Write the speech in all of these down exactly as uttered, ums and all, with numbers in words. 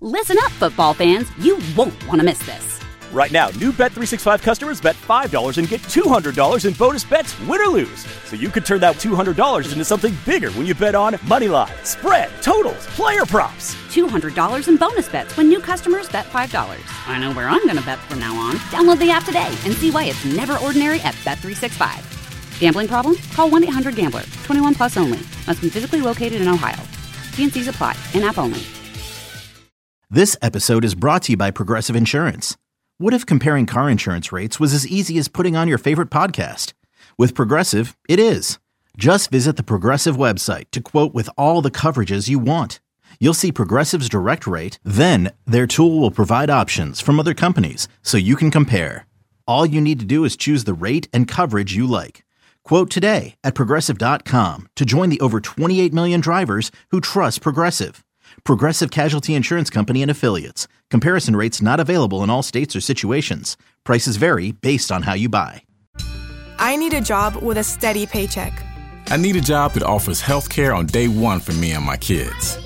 Listen up, football fans. You won't want to miss this. Right now, new Bet three sixty-five customers bet five dollars and get two hundred dollars in bonus bets, win or lose. So you could turn that two hundred dollars into something bigger when you bet on money line, spread, totals, player props. two hundred dollars in bonus bets when new customers bet five dollars. I know where I'm going to bet from now on. Download the app today and see why it's never ordinary at Bet three sixty-five. Gambling problem? Call one eight hundred gambler. twenty-one plus only. Must be physically located in Ohio. T and C's apply. In-app only. This episode is brought to you by Progressive Insurance. What if comparing car insurance rates was as easy as putting on your favorite podcast? With Progressive, it is. Just visit the Progressive website to quote with all the coverages you want. You'll see Progressive's direct rate, then their tool will provide options from other companies so you can compare. All you need to do is choose the rate and coverage you like. Quote today at Progressive dot com to join the over twenty-eight million drivers who trust Progressive. Progressive Casualty Insurance Company and Affiliates. Comparison rates not available in all states or situations. Prices vary based on how you buy. I need a job with a steady paycheck. I need a job that offers health care on day one for me and my kids.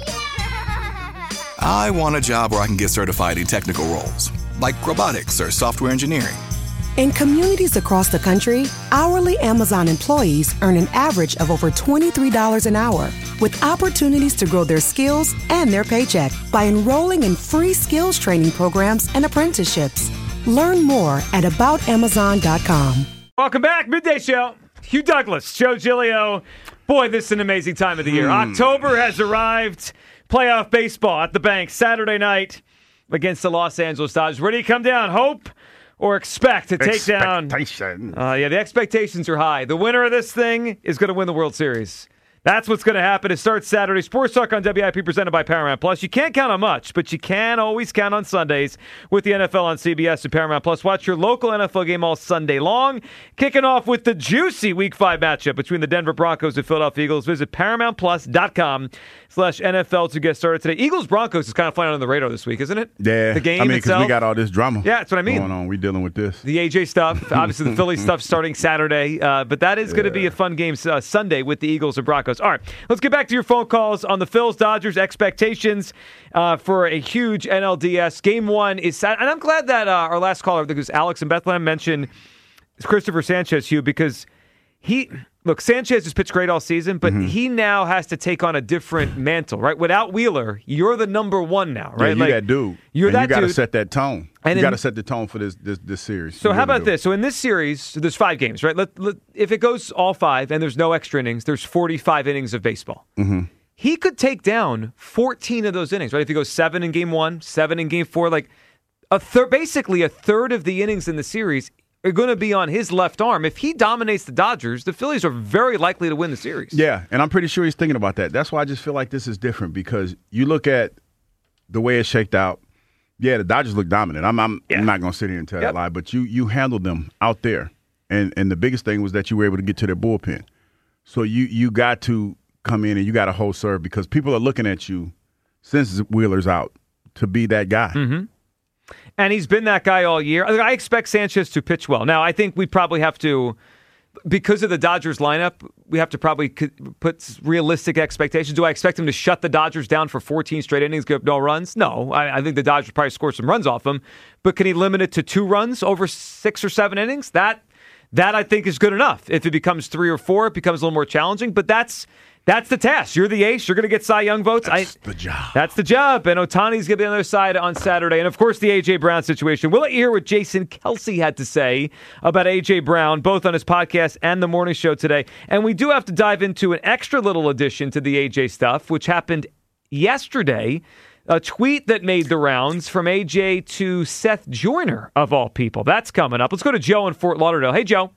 I want a job where I can get certified in technical roles, like robotics or software engineering. In communities across the country, hourly Amazon employees earn an average of over twenty-three dollars an hour, with opportunities to grow their skills and their paycheck by enrolling in free skills training programs and apprenticeships. Learn more at about amazon dot com. Welcome back, Midday Show. Hugh Douglas, Joe Giglio. Boy, this is an amazing time of the year. Hmm. October has arrived. Playoff baseball at the bank Saturday night against the Los Angeles Dodgers. Where do you come down? Hope or expect to take down? Uh, yeah, the expectations are high. The winner of this thing is going to win the World Series. That's what's going to happen. It starts Saturday. Sports Talk on W I P presented by Paramount Plus. You can't count on much, but you can always count on Sundays with the N F L on C B S and Paramount Plus. Watch your local N F L game all Sunday long. Kicking off with the juicy Week five matchup between the Denver Broncos and Philadelphia Eagles. Visit paramount plus dot com slash N F L to get started today. Eagles-Broncos is kind of flying on the radar this week, isn't it? Yeah. The game I mean, because itself. we got all this drama Yeah, that's what I mean. going on. We're dealing with this. The A J stuff. Obviously, the Philly stuff starting Saturday. Uh, but that is yeah. going to be a fun game uh, Sunday with the Eagles and Broncos. All right, let's get back to your phone calls on the Phils Dodgers expectations uh, for a huge N L D S. Game one is Saturday. And I'm glad that uh, our last caller, because Alex in Bethlehem, mentioned Christopher Sanchez, Hugh, because he – look, Sanchez has pitched great all season, but mm-hmm. he now has to take on a different mantle, right? Without Wheeler, you're the number one now, right? Yeah, you like, that dude. You're and that you gotta dude. set that tone. And you in, got to set the tone for this this, this series. So you how really about do. this? So in this series, so there's five games, right? Let, let, if it goes all five and there's no extra innings, there's forty-five innings of baseball. Mm-hmm. He could take down fourteen of those innings, right? If he goes seven in game one, seven in game four, like a third, basically a third of the innings in the series are going to be on his left arm. If he dominates the Dodgers, the Phillies are very likely to win the series. Yeah, and I'm pretty sure he's thinking about that. That's why I just feel like this is different, because you look at the way it's shaked out. Yeah, the Dodgers look dominant. I'm, I'm, yeah. I'm not going to sit here and tell yep. that lie, but you you handled them out there. And and the biggest thing was that you were able to get to their bullpen. So you you got to come in and you got to hold serve, because people are looking at you since Wheeler's out to be that guy. Mm-hmm. And he's been that guy all year. I expect Sanchez to pitch well. Now, I think we probably have to, because of the Dodgers lineup, we have to probably put realistic expectations. Do I expect him to shut the Dodgers down for fourteen straight innings, give up no runs? No. I, I think the Dodgers probably score some runs off him. But can he limit it to two runs over six or seven innings? That, that I think, is good enough. If it becomes three or four, it becomes a little more challenging. But that's That's the task. You're the ace. You're going to get Cy Young votes. That's I, the job. That's the job. And Ohtani's going to be on the other side on Saturday. And, of course, the A J. Brown situation. We'll let you hear what Jason Kelsey had to say about A J. Brown, both on his podcast and the morning show today. And we do have to dive into an extra little addition to the A J stuff, which happened yesterday. A tweet that made the rounds from A J to Seth Joyner, of all people. That's coming up. Let's go to Joe in Fort Lauderdale. Hey, Joe.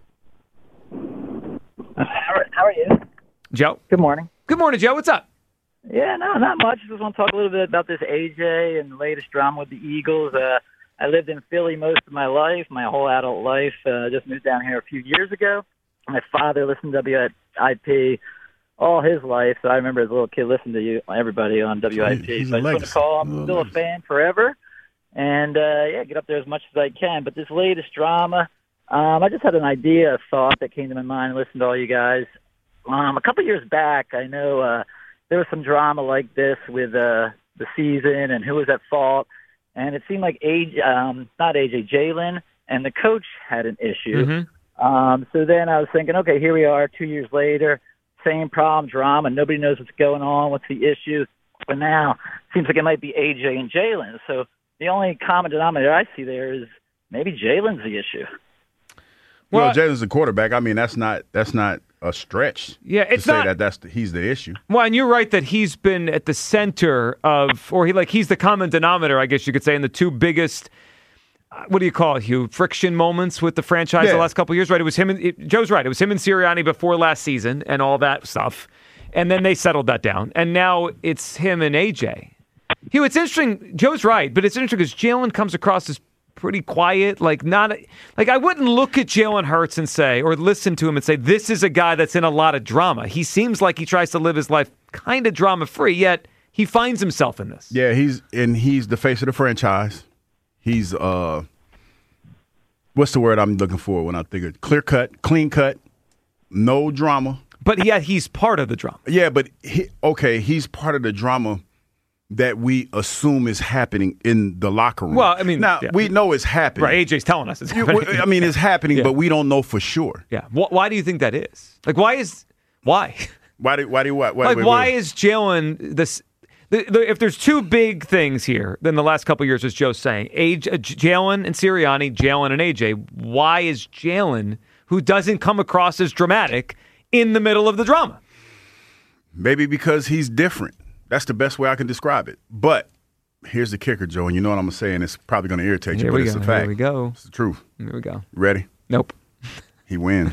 How are you? Joe. Good morning. Good morning, Joe. What's up? Yeah, no, not much. Just want to talk a little bit about this A J and the latest drama with the Eagles. Uh, I lived in Philly most of my life, my whole adult life. Uh, just moved down here a few years ago. My father listened to W I P all his life, so I remember as a little kid listening to you, everybody on W I P. He's so I a just want to call. I'm still a fan forever, and uh, yeah, get up there as much as I can. But this latest drama, um, I just had an idea, a thought that came to my mind. Listened to all you guys. Um, a couple years back, I know uh, there was some drama like this with uh, the season and who was at fault. And it seemed like A J, um, not A J, Jalen and the coach had an issue. Mm-hmm. Um, so then I was thinking, okay, here we are two years later, same problem, drama. Nobody knows what's going on. What's the issue? But now it seems like it might be A J and Jalen. So the only common denominator I see there is maybe Jalen's the issue. Well, well Jalen's the quarterback. I mean, that's not that's not a stretch. Yeah, it's to say not that that's the, he's the issue. Well, and you're right that he's been at the center of, or he like he's the common denominator, I guess you could say, in the two biggest. What do you call it, Hugh? Friction moments with the franchise yeah. the last couple of years, right? It was him and it, Joe's right. It was him and Sirianni before last season and all that stuff, and then they settled that down, and now it's him and A J. Hugh, it's interesting. Joe's right, but it's interesting because Jalen comes across as pretty quiet, like not like I wouldn't look at Jalen Hurts and say, or listen to him and say, this is a guy that's in a lot of drama. He seems like he tries to live his life kind of drama free, yet he finds himself in this. Yeah, he's and he's the face of the franchise. He's uh, what's the word I'm looking for when I think of clear cut, clean cut, no drama. But yeah, he's part of the drama. Yeah, but he, okay, he's part of the drama that we assume is happening in the locker room. Well, I mean, now yeah. we know it's happening. Right, A J's telling us it's happening. I mean, it's happening, yeah. but we don't know for sure. Yeah. Why do you think that is? Like, why is why? Why do why do what? Why, like, wait, why wait. is Jalen this? The, the, if there's two big things here, then the last couple of years, as Joe's saying, A J, uh, Jalen and Sirianni, Jalen and A J. Why is Jalen, who doesn't come across as dramatic, in the middle of the drama? Maybe because he's different. That's the best way I can describe it. But here's the kicker, Joe, and you know what I'm going to say, and it's probably going to irritate you, Here but we it's go. a fact. Here we go. It's the truth. Here we go. Ready? Nope. He wins.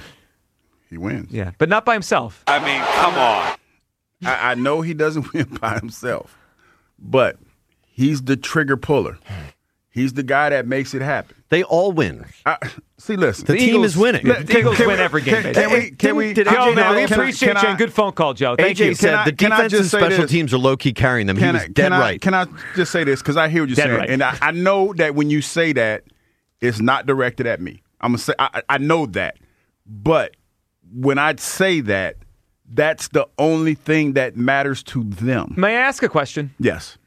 He wins. Yeah, but not by himself. I mean, come on. I, I know he doesn't win by himself, but he's the trigger puller. He's the guy that makes it happen. They all win. I, see, listen. The, the team Eagles, is winning. The, the Eagles win every game. Can, can we? Can we? Did, Joe, man, we appreciate can you. I, And good phone call, Joe. Thank A J you. said I, the defense and special this? teams are low-key carrying them. He can was I, dead I, right. Can I just say this? Because I hear what you're dead saying. Right. And I, I know that when you say that, it's not directed at me. I'm going to say, I, I know that. But when I say that, that's the only thing that matters to them. May I ask a question? Yes.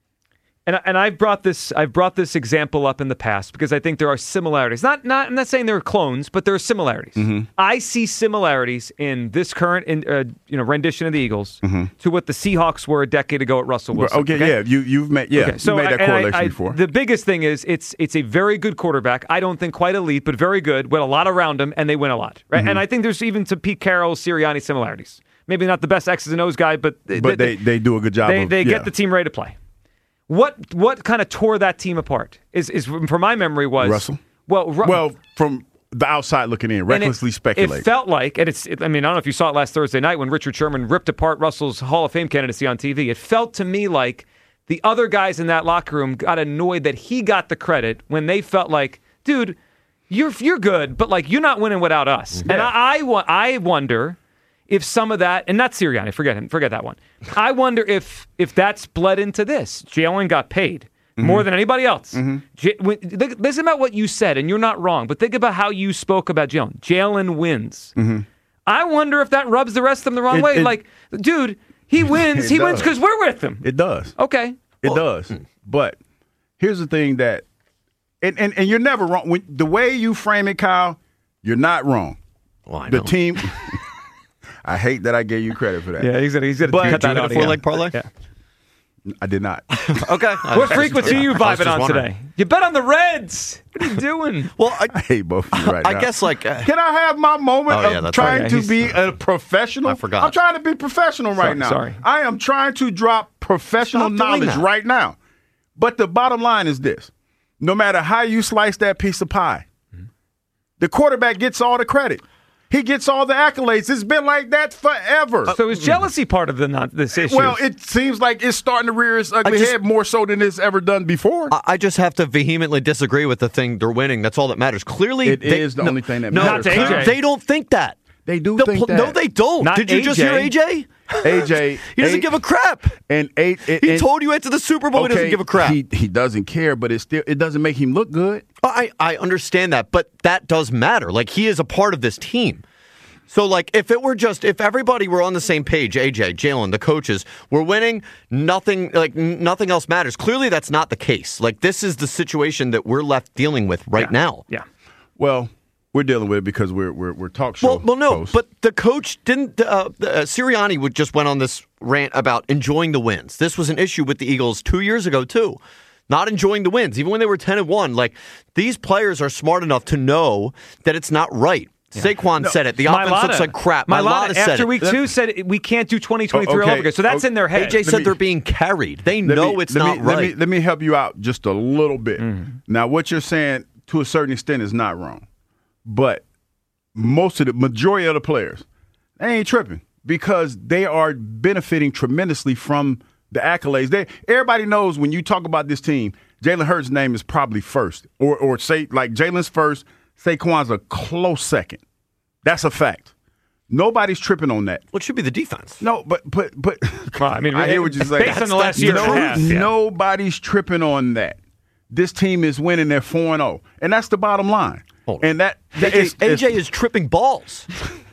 And and I've brought this I've brought this example up in the past because I think there are similarities. Not not I'm not saying they're clones, but there are similarities. Mm-hmm. I see similarities in this current in, uh, you know rendition of the Eagles mm-hmm. to what the Seahawks were a decade ago at Russell Wilson. Okay, okay? yeah, you you've made yeah okay, so you made that I, correlation I, I, before. The biggest thing is it's it's a very good quarterback. I don't think quite elite, but very good with a lot around him, and they win a lot. Right, mm-hmm. and I think there's even some Pete Carroll, Sirianni similarities. Maybe not the best X's and O's guy, but but they, they, they do a good job. They of, they yeah. get the team ready to play. What what kind of tore that team apart? Is is from my memory was Russell. Well, Ru- well, from the outside looking in, recklessly it, speculate. It felt like, and it's. It, I mean, I don't know if you saw it last Thursday night when Richard Sherman ripped apart Russell's Hall of Fame candidacy on T V. It felt to me like the other guys in that locker room got annoyed that he got the credit when they felt like, dude, you're you're good, but like you're not winning without us. Yeah. And I I, I wonder. If some of that, and not Sirianni, forget him, forget that one. I wonder if if that's bled into this. Jalen got paid mm-hmm. more than anybody else. Mm-hmm. J- when, listen about what you said, and you're not wrong, but think about how you spoke about Jalen. Jalen wins. Mm-hmm. I wonder if that rubs the rest of them the wrong it, way. It, like, dude, he wins. he does. wins because we're with him. It does. Okay. It well, does. But here's the thing that, and, and, and you're never wrong. When, the way you frame it, Kyle, you're not wrong. Well, I the know. team... I hate that I gave you credit for that. Yeah, he's gonna he's gonna but, cut that out. Four leg parlay? Yeah. I did not. Okay. What frequency are you vibing on wondering. today? You bet on the Reds. What are you doing? Well, I, I hate both of you right I now. guess like. Uh, Can I have my moment Oh, yeah, of that's trying right. to Yeah, be a professional? I forgot. I'm trying to be professional right Sorry, now. sorry. I am trying to drop professional Stop doing knowledge that. right now. But the bottom line is this. No matter how you slice that piece of pie, mm-hmm. the quarterback gets all the credit. He gets all the accolades. It's been like that forever. So is jealousy part of the not, this issue? Well, it seems like it's starting to rear its ugly just- head more so than it's ever done before. I, I just have to vehemently disagree with the thing they're winning. That's all that matters. Clearly, It they, is the no, only thing that no, matters. Not to A J. They don't think that. They do They'll think pl- that. No, they don't. Not Did you just hear A A J? A J. He doesn't A- give a crap. And eight. And, He and- told you after the Super Bowl he doesn't okay, give a crap. He, he doesn't care, but it still it doesn't make him look good. I, I understand that, but that does matter. Like, he is a part of this team. So, like, if it were just, if everybody were on the same page, A J, Jalen, the coaches, were winning, nothing, like, n- nothing else matters. Clearly, that's not the case. Like, this is the situation that we're left dealing with right yeah. now. Yeah. Well, we're dealing with it because we're we're, we're talk show. Well, well, no, hosts. but the coach didn't. Uh, uh, Sirianni would just went on this rant about enjoying the wins. This was an issue with the Eagles two years ago too, not enjoying the wins, even when they were ten and one. Like, these players are smart enough to know that it's not right. Yeah. Saquon no, said it. The offense Mailata, looks like crap. Mailata, Mailata said after it. week two said we can't do twenty twenty-three okay. all over again. So that's okay. in their head. A J let said me, they're being carried. They know me, it's let not me, right. Let me, let me help you out just a little bit. Mm-hmm. Now, what you're saying to a certain extent is not wrong, but most of the majority of the players, they ain't tripping because they are benefiting tremendously from the accolades. They everybody knows when you talk about this team, Jalen Hurts' name is probably first, or or say like Jalen's first, Saquon's a close second. That's a fact. Nobody's tripping on that. Well, it should be the defense. No, but but but well, I mean, I hear what you're saying. Based on the last year no, and a half, yeah. Nobody's tripping on that. This team is winning. They're four and zero, and that's the bottom line. Hold and that, that A J, is, A J is tripping balls.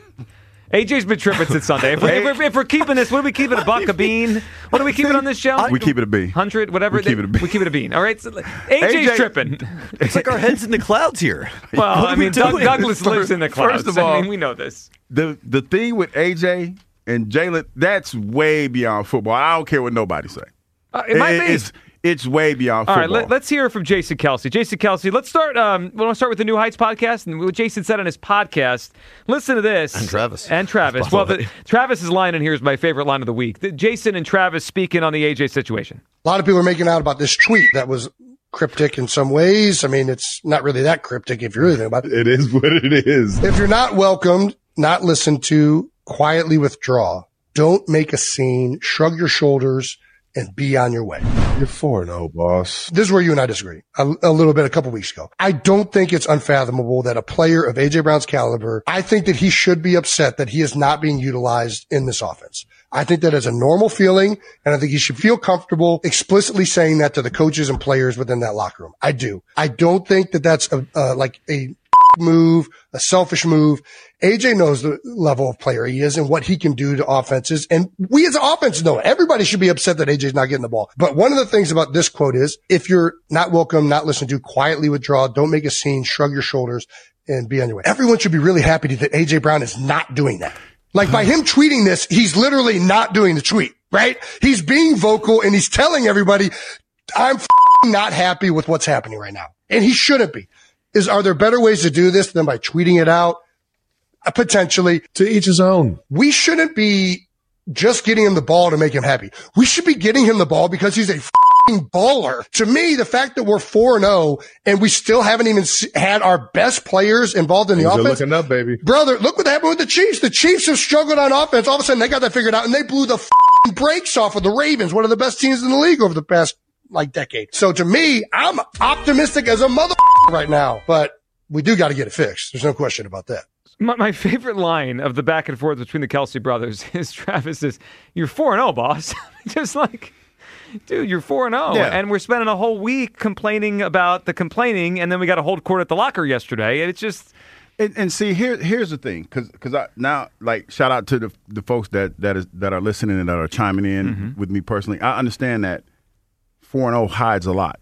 A J's been tripping since Sunday. If, we, if, we're, if we're keeping this, what are we keeping? A buck, a bean? What are we keeping on this show? We keep it a bean. Hundred, whatever. We keep it a bean. We keep it a bean. All right. So, A J's A J, tripping. It's like our heads in the clouds here. Well, I mean, Doug, Douglas first, lives in the clouds. First of all, I mean, we know this. The the thing with A J and Jalen, that's way beyond football. I don't care what nobody say. Uh, it might it, be. It's, It's way beyond All football. right, let, let's hear from Jason Kelsey. Jason Kelsey, let's start. Um, we want to start with the New Heights podcast and what Jason said on his podcast. Listen to this. And Travis. And Travis. Well, the, Travis's line in here is my favorite line of the week. The, Jason and Travis speaking on the A J situation. A lot of people are making out about this tweet that was cryptic in some ways. I mean, it's not really that cryptic if you really think about it. It is what it is. If you're not welcomed, not listened to, quietly withdraw. Don't make a scene. Shrug your shoulders and be on your way. You're four and oh, boss. This is where you and I disagree a, a little bit a couple weeks ago. I don't think it's unfathomable that a player of A J Brown's caliber, I think that he should be upset that he is not being utilized in this offense. I think that is a normal feeling, and I think he should feel comfortable explicitly saying that to the coaches and players within that locker room. I do. I don't think that that's a, uh, like a move, a selfish move. A J knows the level of player he is and what he can do to offenses. And we as offense know everybody should be upset that A J's not getting the ball. But one of the things about this quote is if you're not welcome, not listened to, quietly withdraw, don't make a scene, shrug your shoulders and be on your way. Everyone should be really happy that A J Brown is not doing that. Like by him tweeting this, he's literally not doing the tweet, right? He's being vocal and he's telling everybody, I'm f***ing not happy with what's happening right now. And he shouldn't be. Is, are there better ways to do this than by tweeting it out? Uh, potentially. To each his own. We shouldn't be just getting him the ball to make him happy. We should be getting him the ball because he's a f***ing baller. To me, the fact that we're four and oh and we still haven't even had our best players involved in the Things are offense. looking up, baby. Brother, look what happened with the Chiefs. The Chiefs have struggled on offense. All of a sudden, they got that figured out, and they blew the f***ing brakes off of the Ravens, one of the best teams in the league over the past, like, decade. So to me, I'm optimistic as a mother right now, but we do got to get it fixed. There's no question about that. My, my favorite line of the back and forth between the Kelsey brothers is Travis says, "You're four and zero, boss." Just like, dude, you're four and zero, Yeah. and we're spending a whole week complaining about the complaining, and then we got to hold court at the locker yesterday. It's just, And, and see, here here's the thing, because because I now like shout out to the the folks that that is that are listening and that are chiming in Mm-hmm. with me personally. I understand that four and zero hides a lot.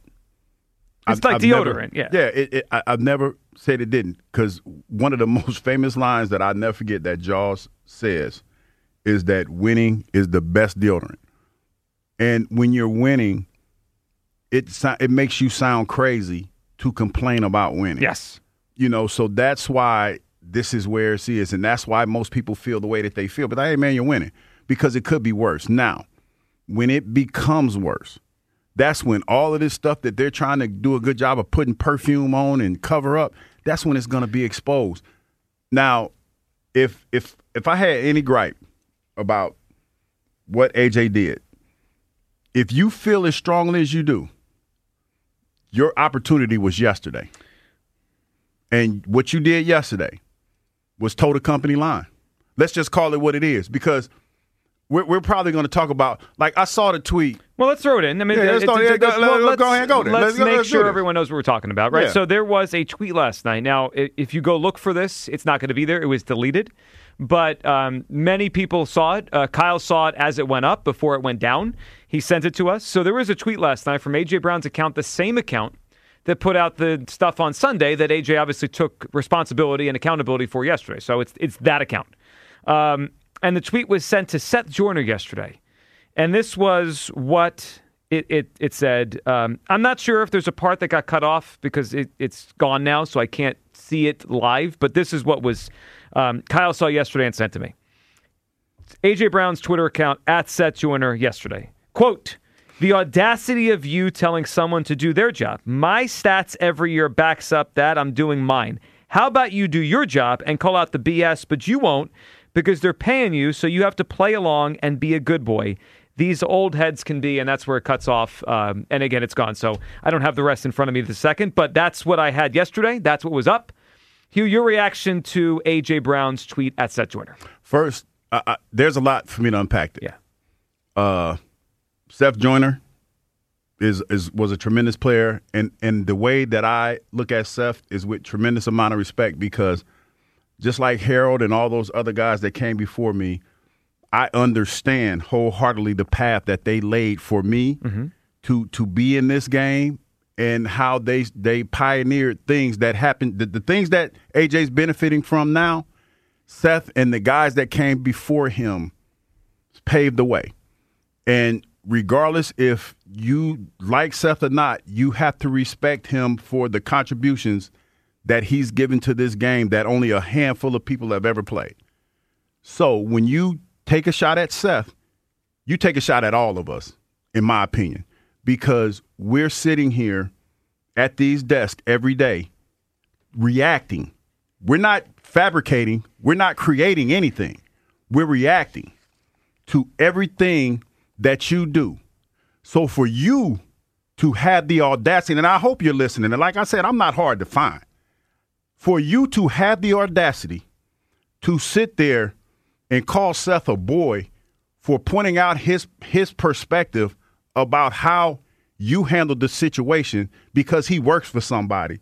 It's like deodorant, yeah. Yeah, it, it, I, I've never said it didn't, because one of the most famous lines that I never forget that Jaws says is that winning is the best deodorant. And when you're winning, it so- it makes you sound crazy to complain about winning. yes. You know, so that's why this is where it is, and that's why most people feel the way that they feel. But, hey, man, you're winning, because it could be worse. Now, when it becomes worse, that's when all of this stuff that they're trying to do a good job of putting perfume on and cover up, that's when it's going to be exposed. Now, if if if I had any gripe about what A J did, if you feel as strongly as you do, your opportunity was yesterday. And what you did yesterday was toe the company line. Let's just call it what it is, because we're, we're probably going to talk about, like, I saw the tweet. Well, let's throw it in. I mean, Yeah, let's it's- throw it in. it's- Go- well, let's go ahead and go there. Let's, Let's go- make let's do sure this. everyone knows what we're talking about, right? Yeah. So there was a tweet last night. Now, i- if you go look for this, it's not going to be there. It was deleted. but um, many people saw it. Uh, Kyle saw it as it went up before it went down. He sent it to us. So there was a tweet last night from A J Brown's account, the same account that put out the stuff on Sunday that A J obviously took responsibility and accountability for yesterday. So it's it's that account. Um, and the tweet was sent to Seth Joyner yesterday. And this was what it it, it said. Um, I'm not sure if there's a part that got cut off because it, it's gone now, so I can't see it live. But this is what was um, Kyle saw yesterday and sent to me. A J Brown's Twitter account, at Seth Joyner, yesterday. Quote, the audacity of you telling someone to do their job. My stats every year backs up that I'm doing mine. How about you do your job and call out the B S, but you won't because they're paying you, so you have to play along and be a good boy. These old heads can be, and that's where it cuts off. Um, and again, it's gone. So I don't have the rest in front of me this second, but that's what I had yesterday. That's what was up. Hugh, your reaction to A J Brown's tweet at Seth Joyner. First, uh, uh, there's a lot for me to unpack there. Yeah. Uh, Seth Joyner is is was a tremendous player, and, and the way that I look at Seth is with tremendous amount of respect because just like Harold and all those other guys that came before me, I understand wholeheartedly the path that they laid for me mm-hmm. to to be in this game and how they they pioneered things that happened. The, the things that A J's benefiting from now, Seth and the guys that came before him paved the way. And regardless if you like Seth or not, you have to respect him for the contributions that he's given to this game that only a handful of people have ever played. So when you take a shot at Seth, you take a shot at all of us, in my opinion, because we're sitting here at these desks every day reacting. We're not fabricating. We're not creating anything. We're reacting to everything that you do. So for you to have the audacity, and I hope you're listening, and like I said, I'm not hard to find. For you to have the audacity to sit there and call Seth a boy for pointing out his his perspective about how you handled the situation because he works for somebody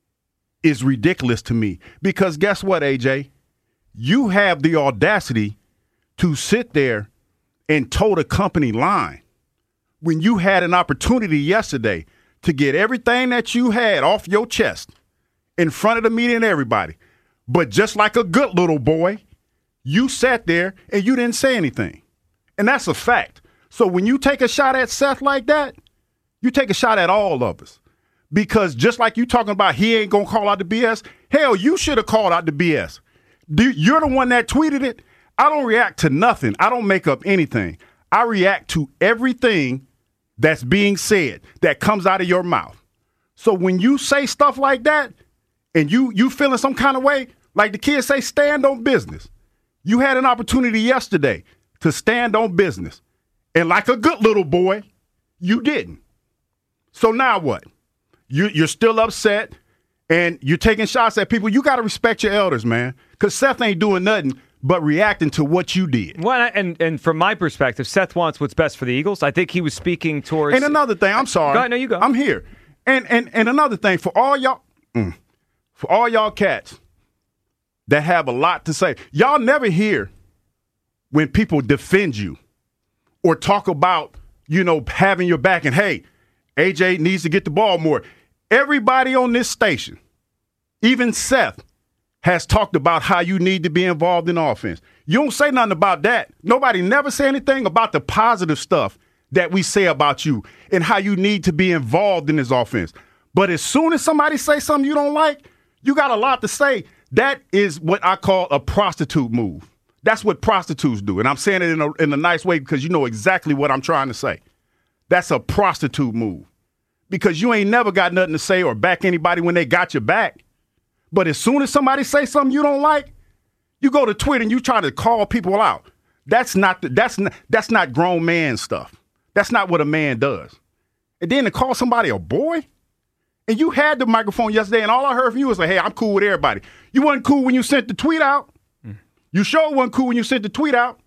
is ridiculous to me. Because guess what, A J? You have the audacity to sit there and toe the company line when you had an opportunity yesterday to get everything that you had off your chest in front of the media and everybody. But just like a good little boy, you sat there and you didn't say anything. And that's a fact. So when you take a shot at Seth like that, you take a shot at all of us. Because just like you talking about he ain't going to call out the B S, hell, you should have called out the B S. You're the one that tweeted it. I don't react to nothing. I don't make up anything. I react to everything that's being said that comes out of your mouth. So when you say stuff like that and you you feeling some kind of way, like the kids say, stand on business. You had an opportunity yesterday to stand on business. And like a good little boy, you didn't. So now what? You, you're still upset and you're taking shots at people. You got to respect your elders, man, because Seth ain't doing nothing but reacting to what you did. Well, and, and from my perspective, Seth wants what's best for the Eagles. I think he was speaking towards... And another thing, I'm sorry. Go ahead, no, you go. I'm here. And, and, and another thing, for all y'all, mm, for all y'all cats that have a lot to say, y'all never hear when people defend you or talk about, you know, having your back and, hey, A J needs to get the ball more. Everybody on this station, even Seth, has talked about how you need to be involved in offense. You don't say nothing about that. Nobody never say anything about the positive stuff that we say about you and how you need to be involved in this offense. But as soon as somebody say something you don't like, you got a lot to say. That is what I call a prostitute move. That's what prostitutes do. And I'm saying it in a, in a nice way because you know exactly what I'm trying to say. That's a prostitute move because you ain't never got nothing to say or back anybody when they got your back. But as soon as somebody say something you don't like, you go to Twitter and you try to call people out. That's not the, that's not, that's not grown man stuff. That's not what a man does. And then to call somebody a boy, and you had the microphone yesterday, and all I heard from you was like, "Hey, I'm cool with everybody." You wasn't cool when you sent the tweet out. Mm. You sure wasn't cool when you sent the tweet out.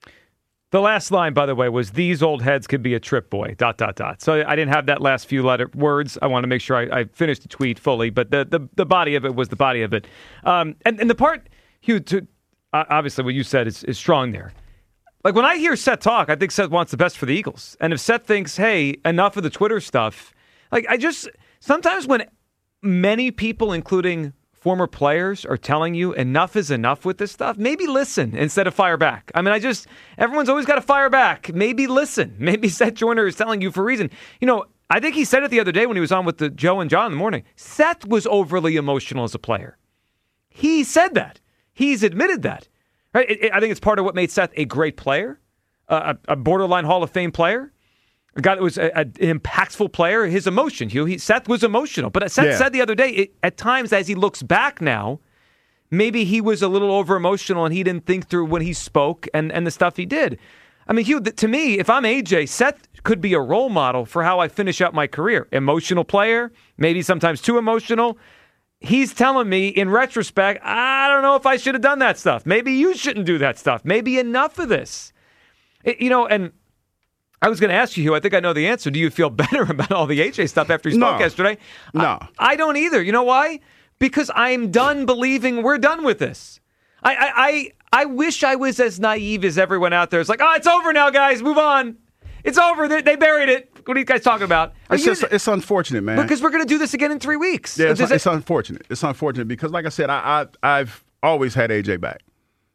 The last line, by the way, was "These old heads could be a trip boy." Dot dot dot. So I didn't have that last few letter words. I want to make sure I, I finished the tweet fully, but the, the the body of it was the body of it. Um, and and the part, Hugh, to obviously what you said is, is strong there. Like, when I hear Seth talk, I think Seth wants the best for the Eagles. And if Seth thinks, hey, enough of the Twitter stuff, like, I just, sometimes when many people, including former players, are telling you enough is enough with this stuff, maybe listen instead of fire back. I mean, I just, everyone's always got to fire back. Maybe listen. Maybe Seth Joyner is telling you for a reason. You know, I think he said it the other day when he was on with the Joe and John in the morning. Seth was overly emotional as a player. He said that. He's admitted that. Right? It, it, I think it's part of what made Seth a great player, uh, a, a borderline Hall of Fame player, a guy that was a, a, an impactful player. His emotion, Hugh. He, Seth was emotional. But Seth yeah. said the other day, it, at times as he looks back now, maybe he was a little over-emotional and he didn't think through when he spoke and, and the stuff he did. I mean, Hugh, to me, if I'm A J, Seth could be a role model for how I finish up my career. Emotional player, maybe sometimes too emotional. He's telling me, in retrospect, I don't know if I should have done that stuff. Maybe you shouldn't do that stuff. Maybe enough of this. It, you know, and I was going to ask you, Hugh, I think I know the answer. Do you feel better about all the A J stuff after he spoke no. yesterday? No. I, I don't either. You know why? Because I'm done believing we're done with this. I, I, I, I wish I was as naive as everyone out there. It's like, oh, it's over now, guys. Move on. It's over. They, they buried it. What are you guys talking about? It's just, it's unfortunate, man. Because we're going to do this again in three weeks. Yeah, it's, Does it's it, unfortunate. It's unfortunate because, like I said, I, I, I've always had A J back.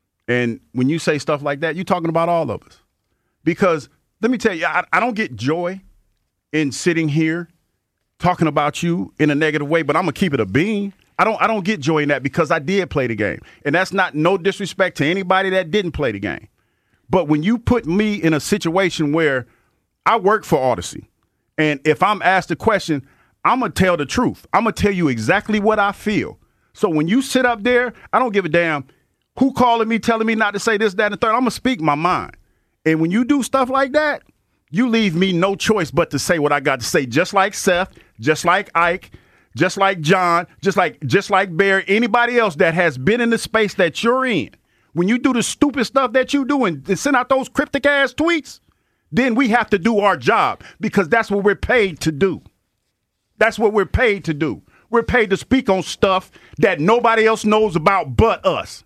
And when you say stuff like that, you're talking about all of us. Because let me tell you, I, I don't get joy in sitting here talking about you in a negative way, but I'm going to keep it a bean. I don't I don't get joy in that because I did play the game. And that's not no disrespect to anybody that didn't play the game. But when you put me in a situation where I work for Odyssey, and if I'm asked a question, I'm going to tell the truth. I'm going to tell you exactly what I feel. So when you sit up there, I don't give a damn who calling me, telling me not to say this, that, and the third. I'm going to speak my mind. And when you do stuff like that, you leave me no choice but to say what I got to say, just like Seth, just like Ike, just like John, just like just like Barry, anybody else that has been in the space that you're in. When you do the stupid stuff that you do and send out those cryptic-ass tweets, then we have to do our job because that's what we're paid to do. That's what we're paid to do. We're paid to speak on stuff that nobody else knows about but us.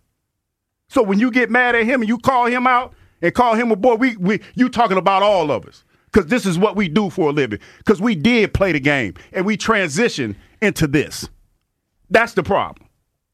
So when you get mad at him and you call him out and call him a boy, we, we you talking about all of us because this is what we do for a living because we did play the game and we transitioned into this. That's the problem.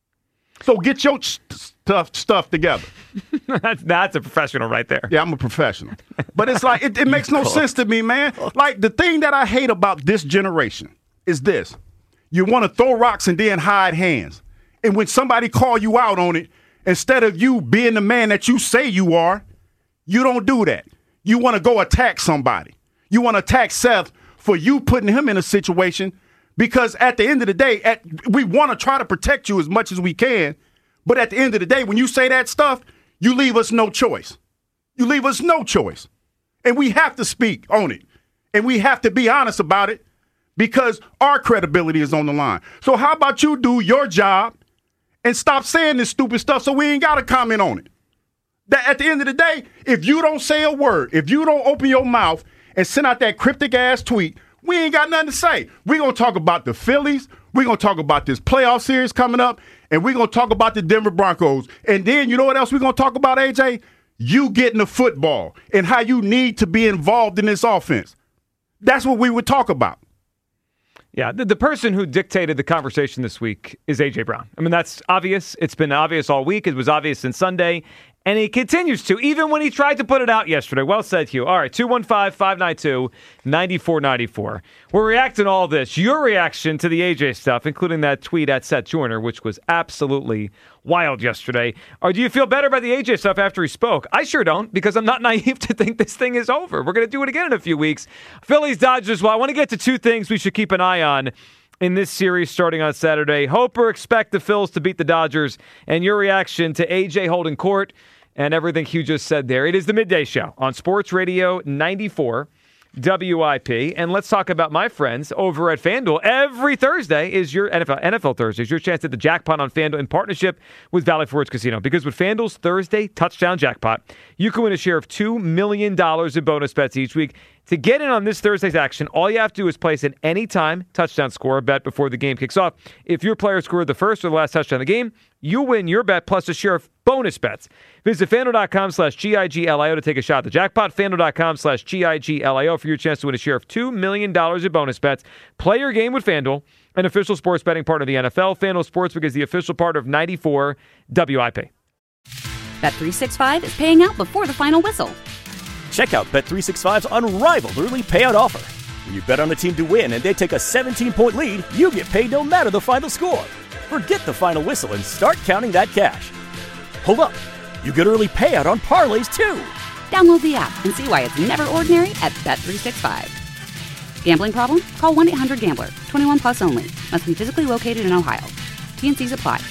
So get your stuff stuff together. that's, that's a professional right there. Yeah, I'm a professional. But it's like, it, it makes no sense to me, man. Like, the thing that I hate about this generation is this. You want to throw rocks and then hide hands. And when somebody call you out on it, instead of you being the man that you say you are, you don't do that. You want to go attack somebody. You want to attack Seth for you putting him in a situation because at the end of the day, at, we want to try to protect you as much as we can. But at the end of the day, when you say that stuff, you leave us no choice. You leave us no choice. And we have to speak on it. And we have to be honest about it because our credibility is on the line. So how about you do your job and stop saying this stupid stuff so we ain't got to comment on it? That at the end of the day, if you don't say a word, if you don't open your mouth and send out that cryptic-ass tweet, we ain't got nothing to say. We're going to talk about the Phillies. We're going to talk about this playoff series coming up. And we're going to talk about the Denver Broncos. And then you know what else we're going to talk about, A J? You getting the football and how you need to be involved in this offense. That's what we would talk about. Yeah, the, the person who dictated the conversation this week is A J. Brown. I mean, that's obvious. It's been obvious all week. It was obvious since Sunday. And he continues to, even when he tried to put it out yesterday. Well said, Hugh. All right, two one five, five nine two, nine four nine four. We're reacting to all this. Your reaction to the A J stuff, including that tweet at Seth Joyner, which was absolutely wild yesterday. Or do you feel better about the A J stuff after he spoke? I sure don't, because I'm not naive to think this thing is over. We're going to do it again in a few weeks. Phillies, Dodgers, well, I want to get to two things we should keep an eye on in this series starting on Saturday. Hope or expect the Phils to beat the Dodgers, and your reaction to A J holding court and everything Hugh just said there. It is the Midday Show on Sports Radio ninety-four W I P. And let's talk about my friends over at FanDuel. Every Thursday is your N F L, N F L Thursday is your chance at the jackpot on FanDuel in partnership with Valley Forge Casino. Because with FanDuel's Thursday touchdown jackpot, you can win a share of two million dollars in bonus bets each week. To get in on this Thursday's action, all you have to do is place an anytime touchdown score bet before the game kicks off. If your player scored the first or the last touchdown of the game, you win your bet plus a share of bonus bets. Visit FanDuel.com slash G-I-G-L-I-O to take a shot at the jackpot. FanDuel.com slash G-I-G-L-I-O for your chance to win a share of two million dollars in bonus bets. Play your game with FanDuel, an official sports betting partner of the N F L. FanDuel Sportsbook is the official partner of ninety-four W I P. Bet three sixty-five is paying out before the final whistle. Check out Bet three sixty-five's unrivaled early payout offer. When you bet on a team to win and they take a seventeen-point lead, you get paid no matter the final score. Forget the final whistle and start counting that cash. Hold up. You get early payout on parlays, too. Download the app and see why it's never ordinary at Bet three sixty-five. Gambling problem? Call one eight hundred gambler. twenty-one plus only. Must be physically located in Ohio. T and C's apply.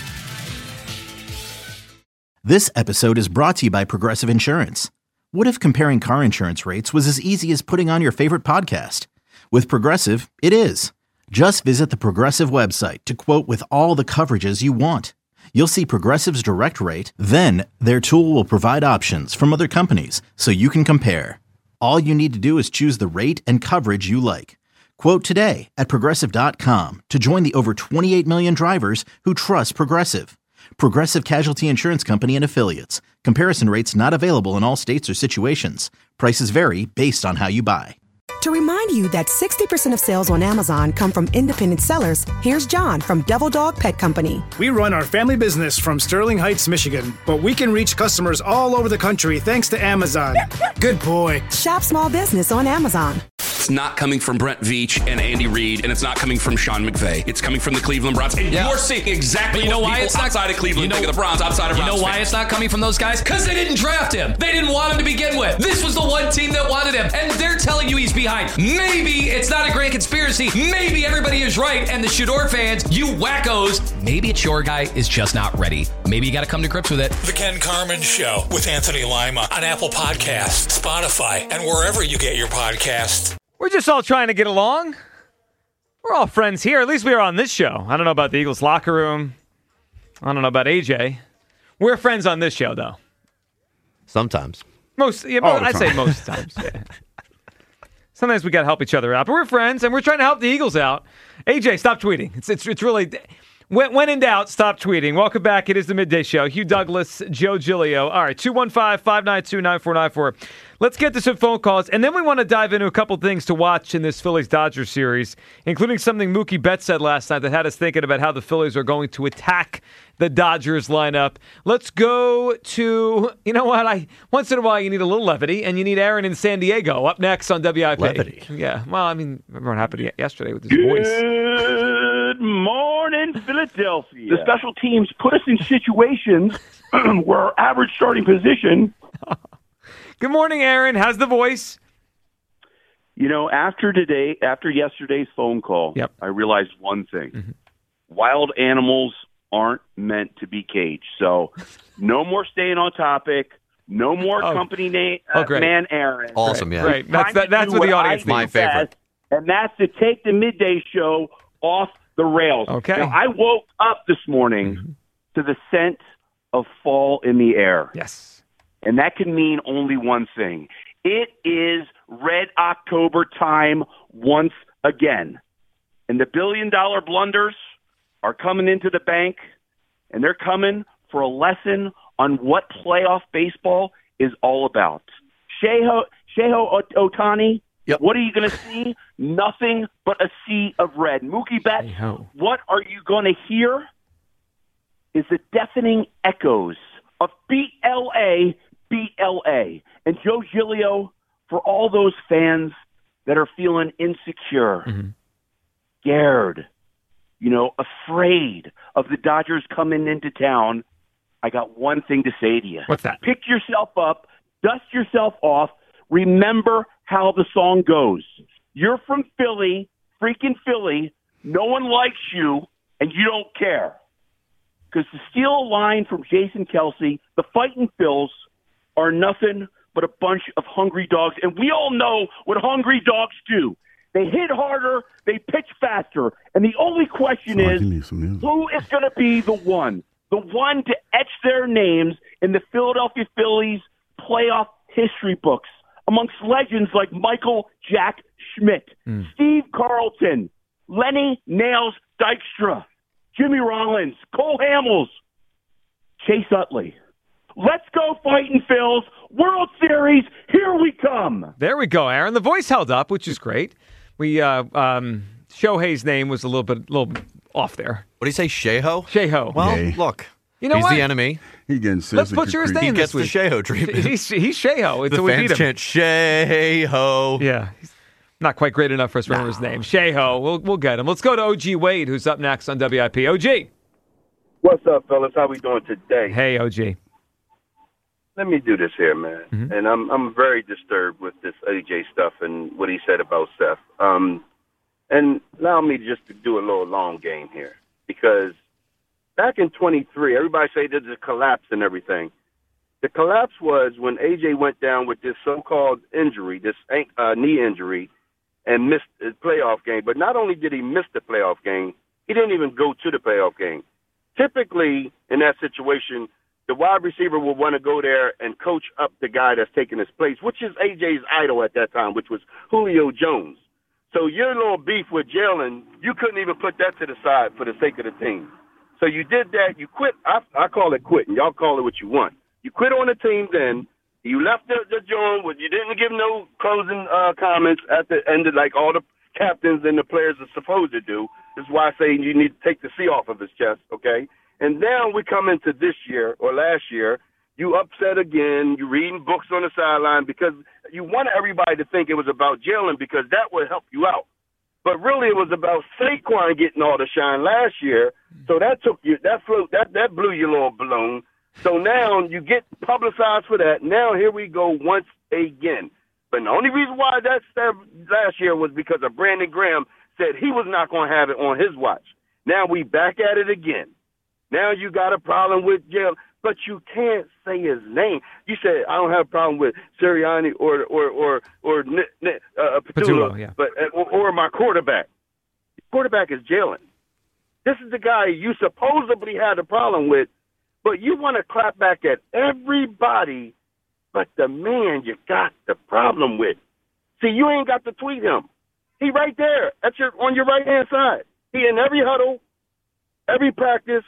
This episode is brought to you by Progressive Insurance. What if comparing car insurance rates was as easy as putting on your favorite podcast? With Progressive, it is. Just visit the Progressive website to quote with all the coverages you want. You'll see Progressive's direct rate, then their tool will provide options from other companies so you can compare. All you need to do is choose the rate and coverage you like. Quote today at Progressive dot com to join the over twenty-eight million drivers who trust Progressive. Progressive Casualty Insurance Company and Affiliates. Comparison rates not available in all states or situations. Prices vary based on how you buy. To remind you that sixty percent of sales on Amazon come from independent sellers, here's John from Devil Dog Pet Company. We run our family business from Sterling Heights, Michigan, but we can reach customers all over the country thanks to Amazon. Good boy. Shop small business on Amazon. It's not coming from Brent Veach and Andy Reid, and it's not coming from Sean McVay. It's coming from the Cleveland Browns. And yeah. You're seeing exactly but you know what why people it's not, outside of Cleveland you know, think of the Browns, outside of You Browns know why fans. it's not coming from those guys? Because they didn't draft him. They didn't want him to begin with. This was the one team that wanted him, and they're telling you he's behind. Maybe it's not a grand conspiracy. Maybe everybody is right, and the Shador fans, you wackos, maybe it's your guy is just not ready. Maybe you got to come to grips with it. The Ken Carman Show with Anthony Lima on Apple Podcasts, Spotify, and wherever you get your podcasts. We're just all trying to get along. We're all friends here. At least we are on this show. I don't know about the Eagles locker room. I don't know about A J. We're friends on this show, though. Sometimes. Most, yeah, I'd say most times. Yeah. Sometimes we got to help each other out. But we're friends, and we're trying to help the Eagles out. A J, stop tweeting. It's it's, it's really... When, when in doubt, stop tweeting. Welcome back. It is the Midday Show. Hugh Douglas, Joe Giglio. All right, two one five, five nine two, nine four nine four. Let's get to some phone calls, and then we want to dive into a couple things to watch in this Phillies-Dodgers series, including something Mookie Betts said last night that had us thinking about how the Phillies are going to attack the Dodgers lineup. Let's go to, you know what, I once in a while you need a little levity, and you need Aaron in San Diego up next on W I P. Levity? Yeah, well, I mean, remember what happened yesterday with his voice. Good morning, Philadelphia. The special teams put us in situations where our average starting position. Good morning, Aaron. How's the voice? You know, after today, after yesterday's phone call, yep. I realized one thing. Mm-hmm. Wild animals aren't meant to be caged. So no more staying on topic. No more oh. company name, uh, oh, great. man Aaron. Awesome, yeah. Right. That's, that, that's what the audience needs. My favorite. Best, and that's to take the midday show off the rails. Okay. Now, I woke up this morning mm-hmm. to the scent of fall in the air. Yes. And that can mean only one thing. It is Red October time once again. And the billion-dollar blunders are coming into the bank, and they're coming for a lesson on what playoff baseball is all about. Shohei Ohtani, yep. What are you going to see? Nothing but a sea of red. Mookie Betts, Hey-ho. What are you going to hear is the deafening echoes of beat L A, beat L A. And Joe Giglio, for all those fans that are feeling insecure, mm-hmm. scared, you know, afraid of the Dodgers coming into town, I got one thing to say to you. What's that? Pick yourself up, dust yourself off, remember how the song goes. You're from Philly, freaking Philly, no one likes you, and you don't care. Because to steal a line from Jason Kelsey, the Fighting Phils are nothing but a bunch of hungry dogs. And we all know what hungry dogs do. They hit harder, they pitch faster. And the only question So is, who is going to be the one? The one to etch their names in the Philadelphia Phillies playoff history books amongst legends like Michael Jack Schmidt, mm. Steve Carlton, Lenny Nails Dykstra, Jimmy Rollins, Cole Hamels, Chase Utley. Let's go Fighting Phils. World Series, here we come. There we go, Aaron. The voice held up, which is great. We uh, um, Shohei's name was a little bit, little off there. What do you say, Sheho? Sheho. Well, Yay. look, you know he's what? the enemy. He getting Let's put yours He name gets this the week. Sheho treatment. He's, he's Sheho until The we fans beat him. chant Sheho. Yeah, he's not quite great enough for us to remember his name. Sheho. We'll we'll get him. Let's go to O G Wade, who's up next on W I P. O G. What's up, fellas? How we doing today? Hey, O G. Let me do this here, man. Mm-hmm. And I'm I'm very disturbed with this A J stuff and what he said about Seth. Um, and allow me just to do a little long game here, because back in twenty-three, everybody say there's a collapse and everything. The collapse was when A J went down with this so-called injury, this uh, knee injury, and missed the playoff game. But not only did he miss the playoff game, he didn't even go to the playoff game. Typically, in that situation, the wide receiver will want to go there and coach up the guy that's taking his place, which is A J's idol at that time, which was Julio Jones. So your little beef with Jalen, you couldn't even put that to the side for the sake of the team. So you did that. You quit. I, I call it quitting. Y'all call it what you want. You quit on the team then. You left the, the joint. You didn't give no closing uh, comments at the end of like all the captains and the players are supposed to do. This is why I say you need to take the C off of his chest, okay? And now we come into this year or last year, you upset again, you reading books on the sideline because you wanted everybody to think it was about Jalen because that would help you out. But really it was about Saquon getting all the shine last year. So that took you, that flew, that, that blew your little balloon. So now you get publicized for that. Now here we go once again. But the only reason why that last year was because of Brandon Graham said he was not going to have it on his watch. Now we back at it again. Now you got a problem with Jalen, but you can't say his name. You said I don't have a problem with Sirianni or or or or uh, Petulo, Petulo, yeah. but or, or my quarterback. The quarterback is Jalen. This is the guy you supposedly had a problem with, but you want to clap back at everybody, but the man you got the problem with. See, you ain't got to tweet him. He right there at your on your right hand side. He in every huddle, every practice.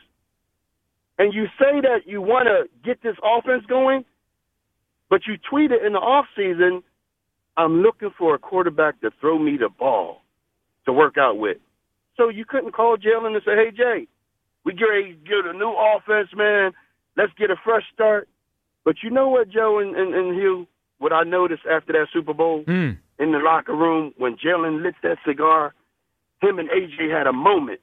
And you say that you want to get this offense going, but you tweeted in the offseason, I'm looking for a quarterback to throw me the ball to work out with. So you couldn't call Jalen and say, hey, Jay, we get ready to get a new offense, man. Let's get a fresh start. But you know what, Joe and, and, and Hugh, what I noticed after that Super Bowl mm. in the locker room when Jalen lit that cigar, him and A J had a moment.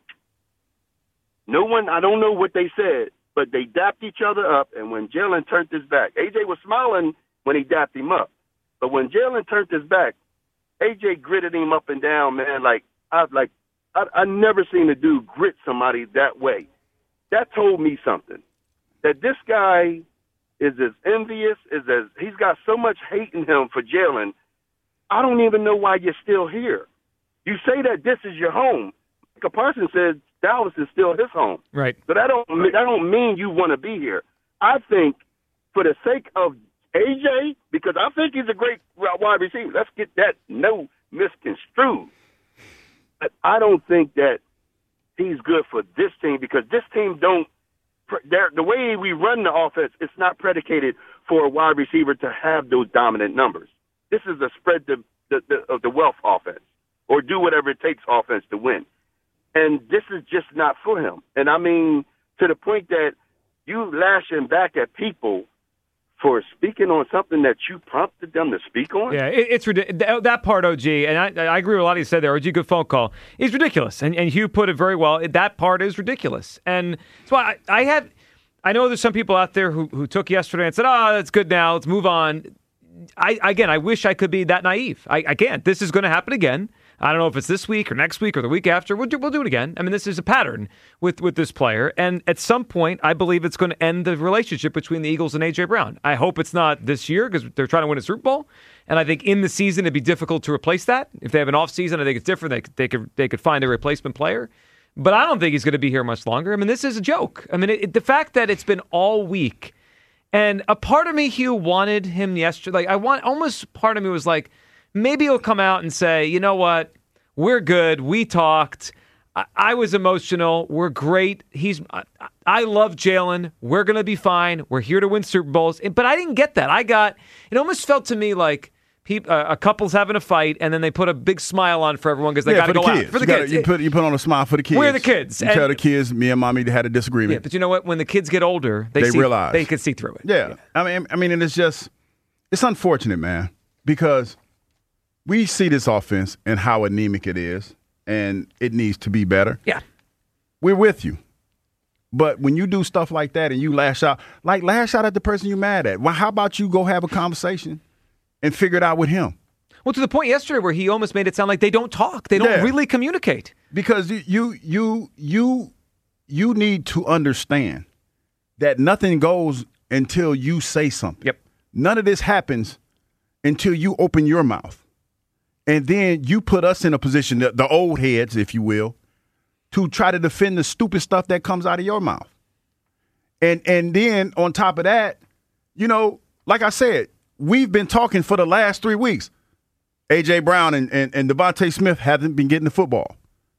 No one, I don't know what they said, but they dapped each other up, and when Jalen turned his back, A J was smiling when he dapped him up. But when Jalen turned his back, A J gritted him up and down, man. Like, I've like, I, I never seen a dude grit somebody that way. That told me something. That this guy is as envious, is as he's got so much hate in him for Jalen. I don't even know why you're still here. You say that this is your home. Micah Parsons said Dallas is still his home. Right. So that don't that don't mean you want to be here. I think for the sake of A J, because I think he's a great wide receiver. Let's get that no misconstrued. But I don't think that he's good for this team because this team don't the way we run the offense, it's not predicated for a wide receiver to have those dominant numbers. This is a spread the the, the, of the wealth offense or do whatever it takes offense to win. And this is just not for him. And I mean, to the point that you lashing back at people for speaking on something that you prompted them to speak on? Yeah, it, it's ridiculous. That part, O G, and I, I agree with a lot of you said there. O G, good phone call. It's ridiculous. And, and Hugh put it very well. That part is ridiculous. And so I, I have, I know there's some people out there who, who took yesterday and said, oh, that's good now. Let's move on. I Again, I wish I could be that naive. I, I can't. This is going to happen again. I don't know if it's this week or next week or the week after. We'll do, we'll do it again. I mean, this is a pattern with, with this player. And at some point, I believe it's going to end the relationship between the Eagles and A J. Brown. I hope it's not this year because they're trying to win a Super Bowl. And I think in the season, it'd be difficult to replace that. If they have an off season, I think it's different. They, they, could, they could find a replacement player. But I don't think he's going to be here much longer. I mean, this is a joke. I mean, it, the fact that it's been all week. And a part of me, Hugh, wanted him yesterday. Like, I want, almost part of me was like, maybe he'll come out and say, you know what? We're good. We talked. I, I was emotional. We're great. He's. I, I love Jalen. We're going to be fine. We're here to win Super Bowls. But I didn't get that. I got, it almost felt to me like people, uh, a couple's having a fight, and then they put a big smile on for everyone because they yeah, got to go kids. out. For the you gotta, kids. You put, you put on a smile for the kids. We're the kids. You and, tell the kids, me and mommy had a disagreement. Yeah, but you know what? When the kids get older, they, they see, realize. They can see through it. Yeah. yeah. I mean, I mean, and it's just, it's unfortunate, man, because we see this offense and how anemic it is, and it needs to be better. Yeah. We're with you. But when you do stuff like that and you lash out, like lash out at the person you're mad at, well, how about you go have a conversation and figure it out with him? Well, to the point yesterday where he almost made it sound like they don't talk. They don't yeah. really communicate. Because you you you you need to understand that nothing goes until you say something. Yep. None of this happens until you open your mouth. And then you put us in a position, the, the old heads, if you will, to try to defend the stupid stuff that comes out of your mouth. And and then on top of that, you know, like I said, we've been talking for the last three weeks. A J. Brown and, and, and Devontae Smith haven't been getting the football.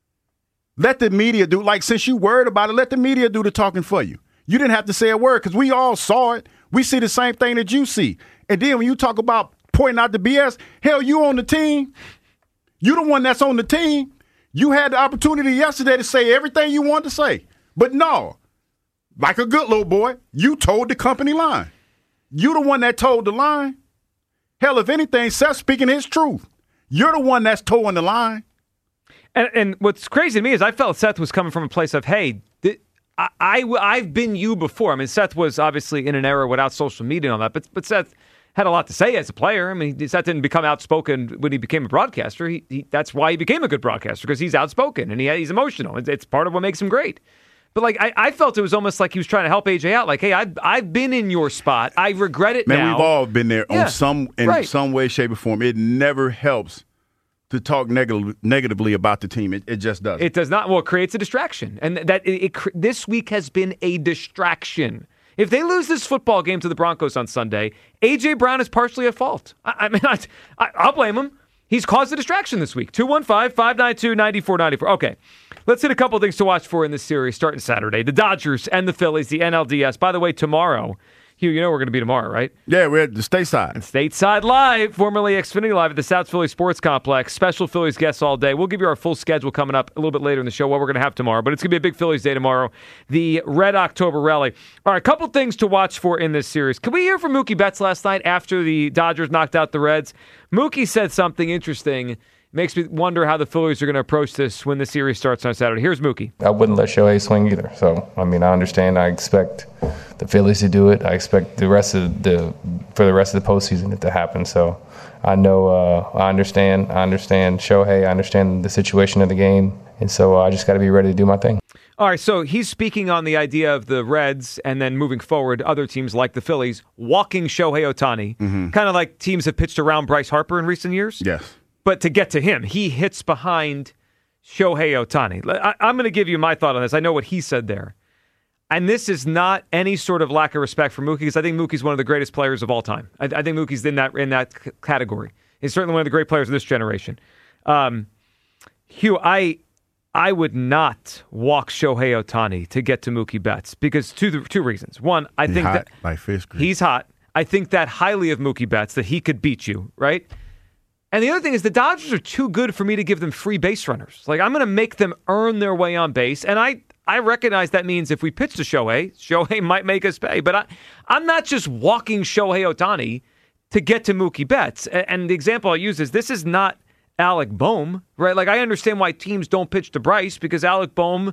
Let the media do, like since you worried about it, let the media do the talking for you. You didn't have to say a word because we all saw it. We see the same thing that you see. And then when you talk about pointing out the B S, hell, you on the team. You the one that's on the team. You had the opportunity yesterday to say everything you wanted to say. But no, like a good little boy, you told the company line. You the one that told the line. Hell, if anything, Seth's speaking his truth. You're the one that's towing the line. And, and what's crazy to me is I felt Seth was coming from a place of, hey, th- I, I, I've been you before. I mean, Seth was obviously in an era without social media and all that, but, but Seth had a lot to say as a player. I mean, Seth didn't become outspoken when he became a broadcaster. He, he that's why he became a good broadcaster, because he's outspoken and he, he's emotional. It's, it's part of what makes him great. But, like, I, I felt it was almost like he was trying to help A J out. Like, hey, I've, I've been in your spot. I regret it Man, now. Man, we've all been there yeah, on some in right. some way, shape, or form. It never helps to talk neg- negatively about the team. It, it just doesn't. It does not. Well, it creates a distraction. And that it, it, this week has been a distraction. If they lose this football game to the Broncos on Sunday, A J. Brown is partially at fault. I, I mean, I, I, I'll blame him. He's caused a distraction this week. two one five, five nine two, nine four nine four. Okay, let's hit a couple of things to watch for in this series starting Saturday. The Dodgers and the Phillies, the N L D S. By the way, tomorrow, Hugh, you know we're going to be tomorrow, right? Yeah, we're at the Stateside. Stateside Live, formerly Xfinity Live at the South Philly Sports Complex. Special Phillies guests all day. We'll give you our full schedule coming up a little bit later in the show, what we're going to have tomorrow. But it's going to be a big Phillies day tomorrow, the Red October Rally. All right, a couple things to watch for in this series. Can we hear from Mookie Betts last night after the Dodgers knocked out the Reds? Mookie said something interesting. Makes me wonder how the Phillies are going to approach this when the series starts on Saturday. Here's Mookie. I wouldn't let Shohei swing either. So, I mean, I understand. I expect the Phillies to do it. I expect the rest of the for the rest of the postseason it to happen. So, I know, uh, I understand. I understand Shohei. I understand the situation of the game. And so uh, I just got to be ready to do my thing. All right, so he's speaking on the idea of the Reds and then moving forward, other teams like the Phillies walking Shohei Ohtani, mm-hmm. kind of like teams have pitched around Bryce Harper in recent years. Yes. But to get to him, he hits behind Shohei Ohtani. I, I'm going to give you my thought on this. I know what he said there. And this is not any sort of lack of respect for Mookie, because I think Mookie's one of the greatest players of all time. I, I think Mookie's in that in that c- category. He's certainly one of the great players of this generation. Um, Hugh, I I would not walk Shohei Ohtani to get to Mookie Betts, because two two reasons. One, I he's think hot, that like fish grease. He's hot. I think that highly of Mookie Betts, that he could beat you, right? And the other thing is the Dodgers are too good for me to give them free base runners. Like, I'm going to make them earn their way on base. And I, I recognize that means if we pitch to Shohei, Shohei might make us pay. But I, I'm not just walking Shohei Ohtani to get to Mookie Betts. And, and the example I use is this is not Alec Bohm, right? Like, I understand why teams don't pitch to Bryce, because Alec Bohm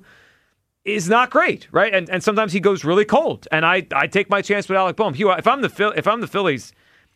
is not great, right? And and sometimes he goes really cold. And I, I take my chance with Alec Bohm. Hugh, if I'm the Phil, if I'm the Phillies,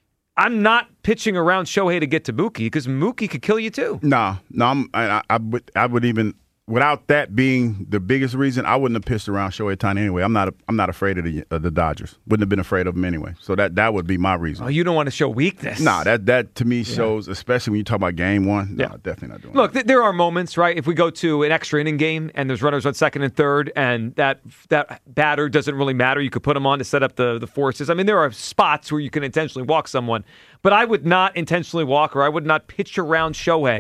I'm not pitching around Shohei to get to Mookie, because Mookie could kill you too. No, no, I'm, I, I would, I would even, without that being the biggest reason, I wouldn't have pitched around Shohei Ohtani anyway. I'm not, a, I'm not afraid of the, of the Dodgers. Wouldn't have been afraid of them anyway. So that, that would be my reason. Oh, you don't want to show weakness. No, nah, that, that to me yeah. shows, especially when you talk about game one. No, yeah. definitely not doing. Look, that. Th- there are moments, right? If we go to an extra inning game and there's runners on second and third, and that that batter doesn't really matter, you could put him on to set up the the forces. I mean, there are spots where you can intentionally walk someone. But I would not intentionally walk, or I would not pitch around Shohei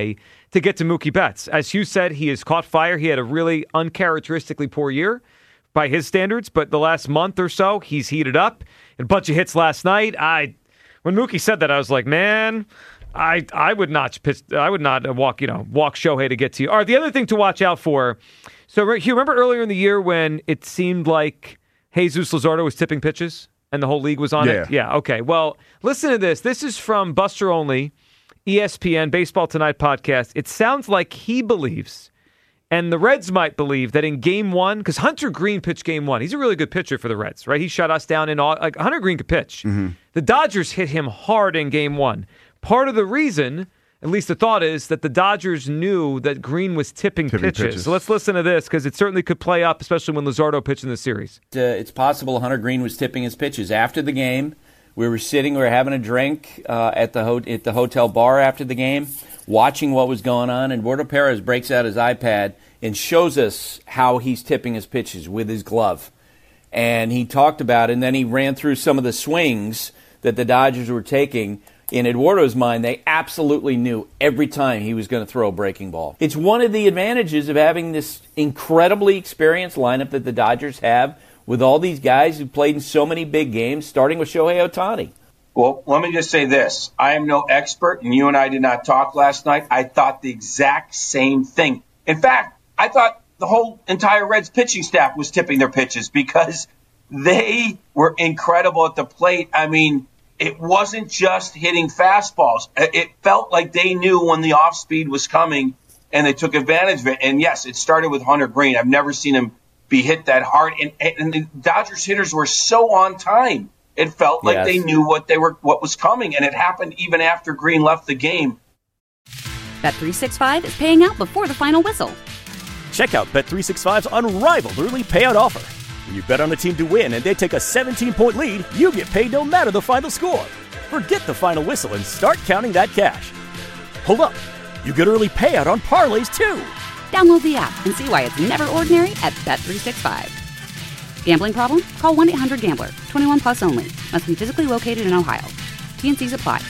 to get to Mookie Betts. As Hugh said, he has caught fire. He had a really uncharacteristically poor year by his standards, but the last month or so, he's heated up. A bunch of hits last night. I, when Mookie said that, I was like, man, I I would not pitch, I would not walk, you know, walk Shohei to get to you. All right, the other thing to watch out for. So, Hugh, remember earlier in the year when it seemed like Jesus Luzardo was tipping pitches and the whole league was on yeah. it? Yeah. Okay. Well, listen to this. This is from Buster Olney, E S P N Baseball Tonight podcast. It sounds like he believes, and the Reds might believe, that in game one, because Hunter Green pitched game one. He's a really good pitcher for the Reds, right? He shut us down in all, like Hunter Green could pitch. Mm-hmm. The Dodgers hit him hard in game one. Part of the reason, at least the thought is, that the Dodgers knew that Green was tipping, tipping pitches. pitches. So let's listen to this, because it certainly could play up, especially when Luzardo pitched in the series. Uh, it's possible Hunter Green was tipping his pitches. After the game, we were sitting, we were having a drink uh, at the ho- at the hotel bar after the game, watching what was going on, and Eduardo Perez breaks out his iPad and shows us how he's tipping his pitches with his glove. And he talked about it, and then he ran through some of the swings that the Dodgers were taking. In Eduardo's mind, they absolutely knew every time he was going to throw a breaking ball. It's one of the advantages of having this incredibly experienced lineup that the Dodgers have with all these guys who played in so many big games, starting with Shohei Ohtani. Well, let me just say this. I am no expert, and you and I did not talk last night. I thought the exact same thing. In fact, I thought the whole entire Reds pitching staff was tipping their pitches because they were incredible at the plate. I mean, it wasn't just hitting fastballs. It felt like they knew when the off speed was coming, and they took advantage of it. And, yes, it started with Hunter Green. I've never seen him be hit that hard. And, and the Dodgers hitters were so on time. It felt like yes. they knew what they were, what was coming, and it happened even after Green left the game. Bet three sixty-five is paying out before the final whistle. Check out Bet three sixty-five's unrivaled early payout offer. When you bet on a team to win and they take a seventeen-point lead, you get paid no matter the final score. Forget the final whistle and start counting that cash. Hold up. You get early payout on parlays, too. Download the app and see why it's never ordinary at Bet three sixty-five. Gambling problem? Call one eight hundred gambler. twenty-one plus only. Must be physically located in Ohio. T N Cs apply.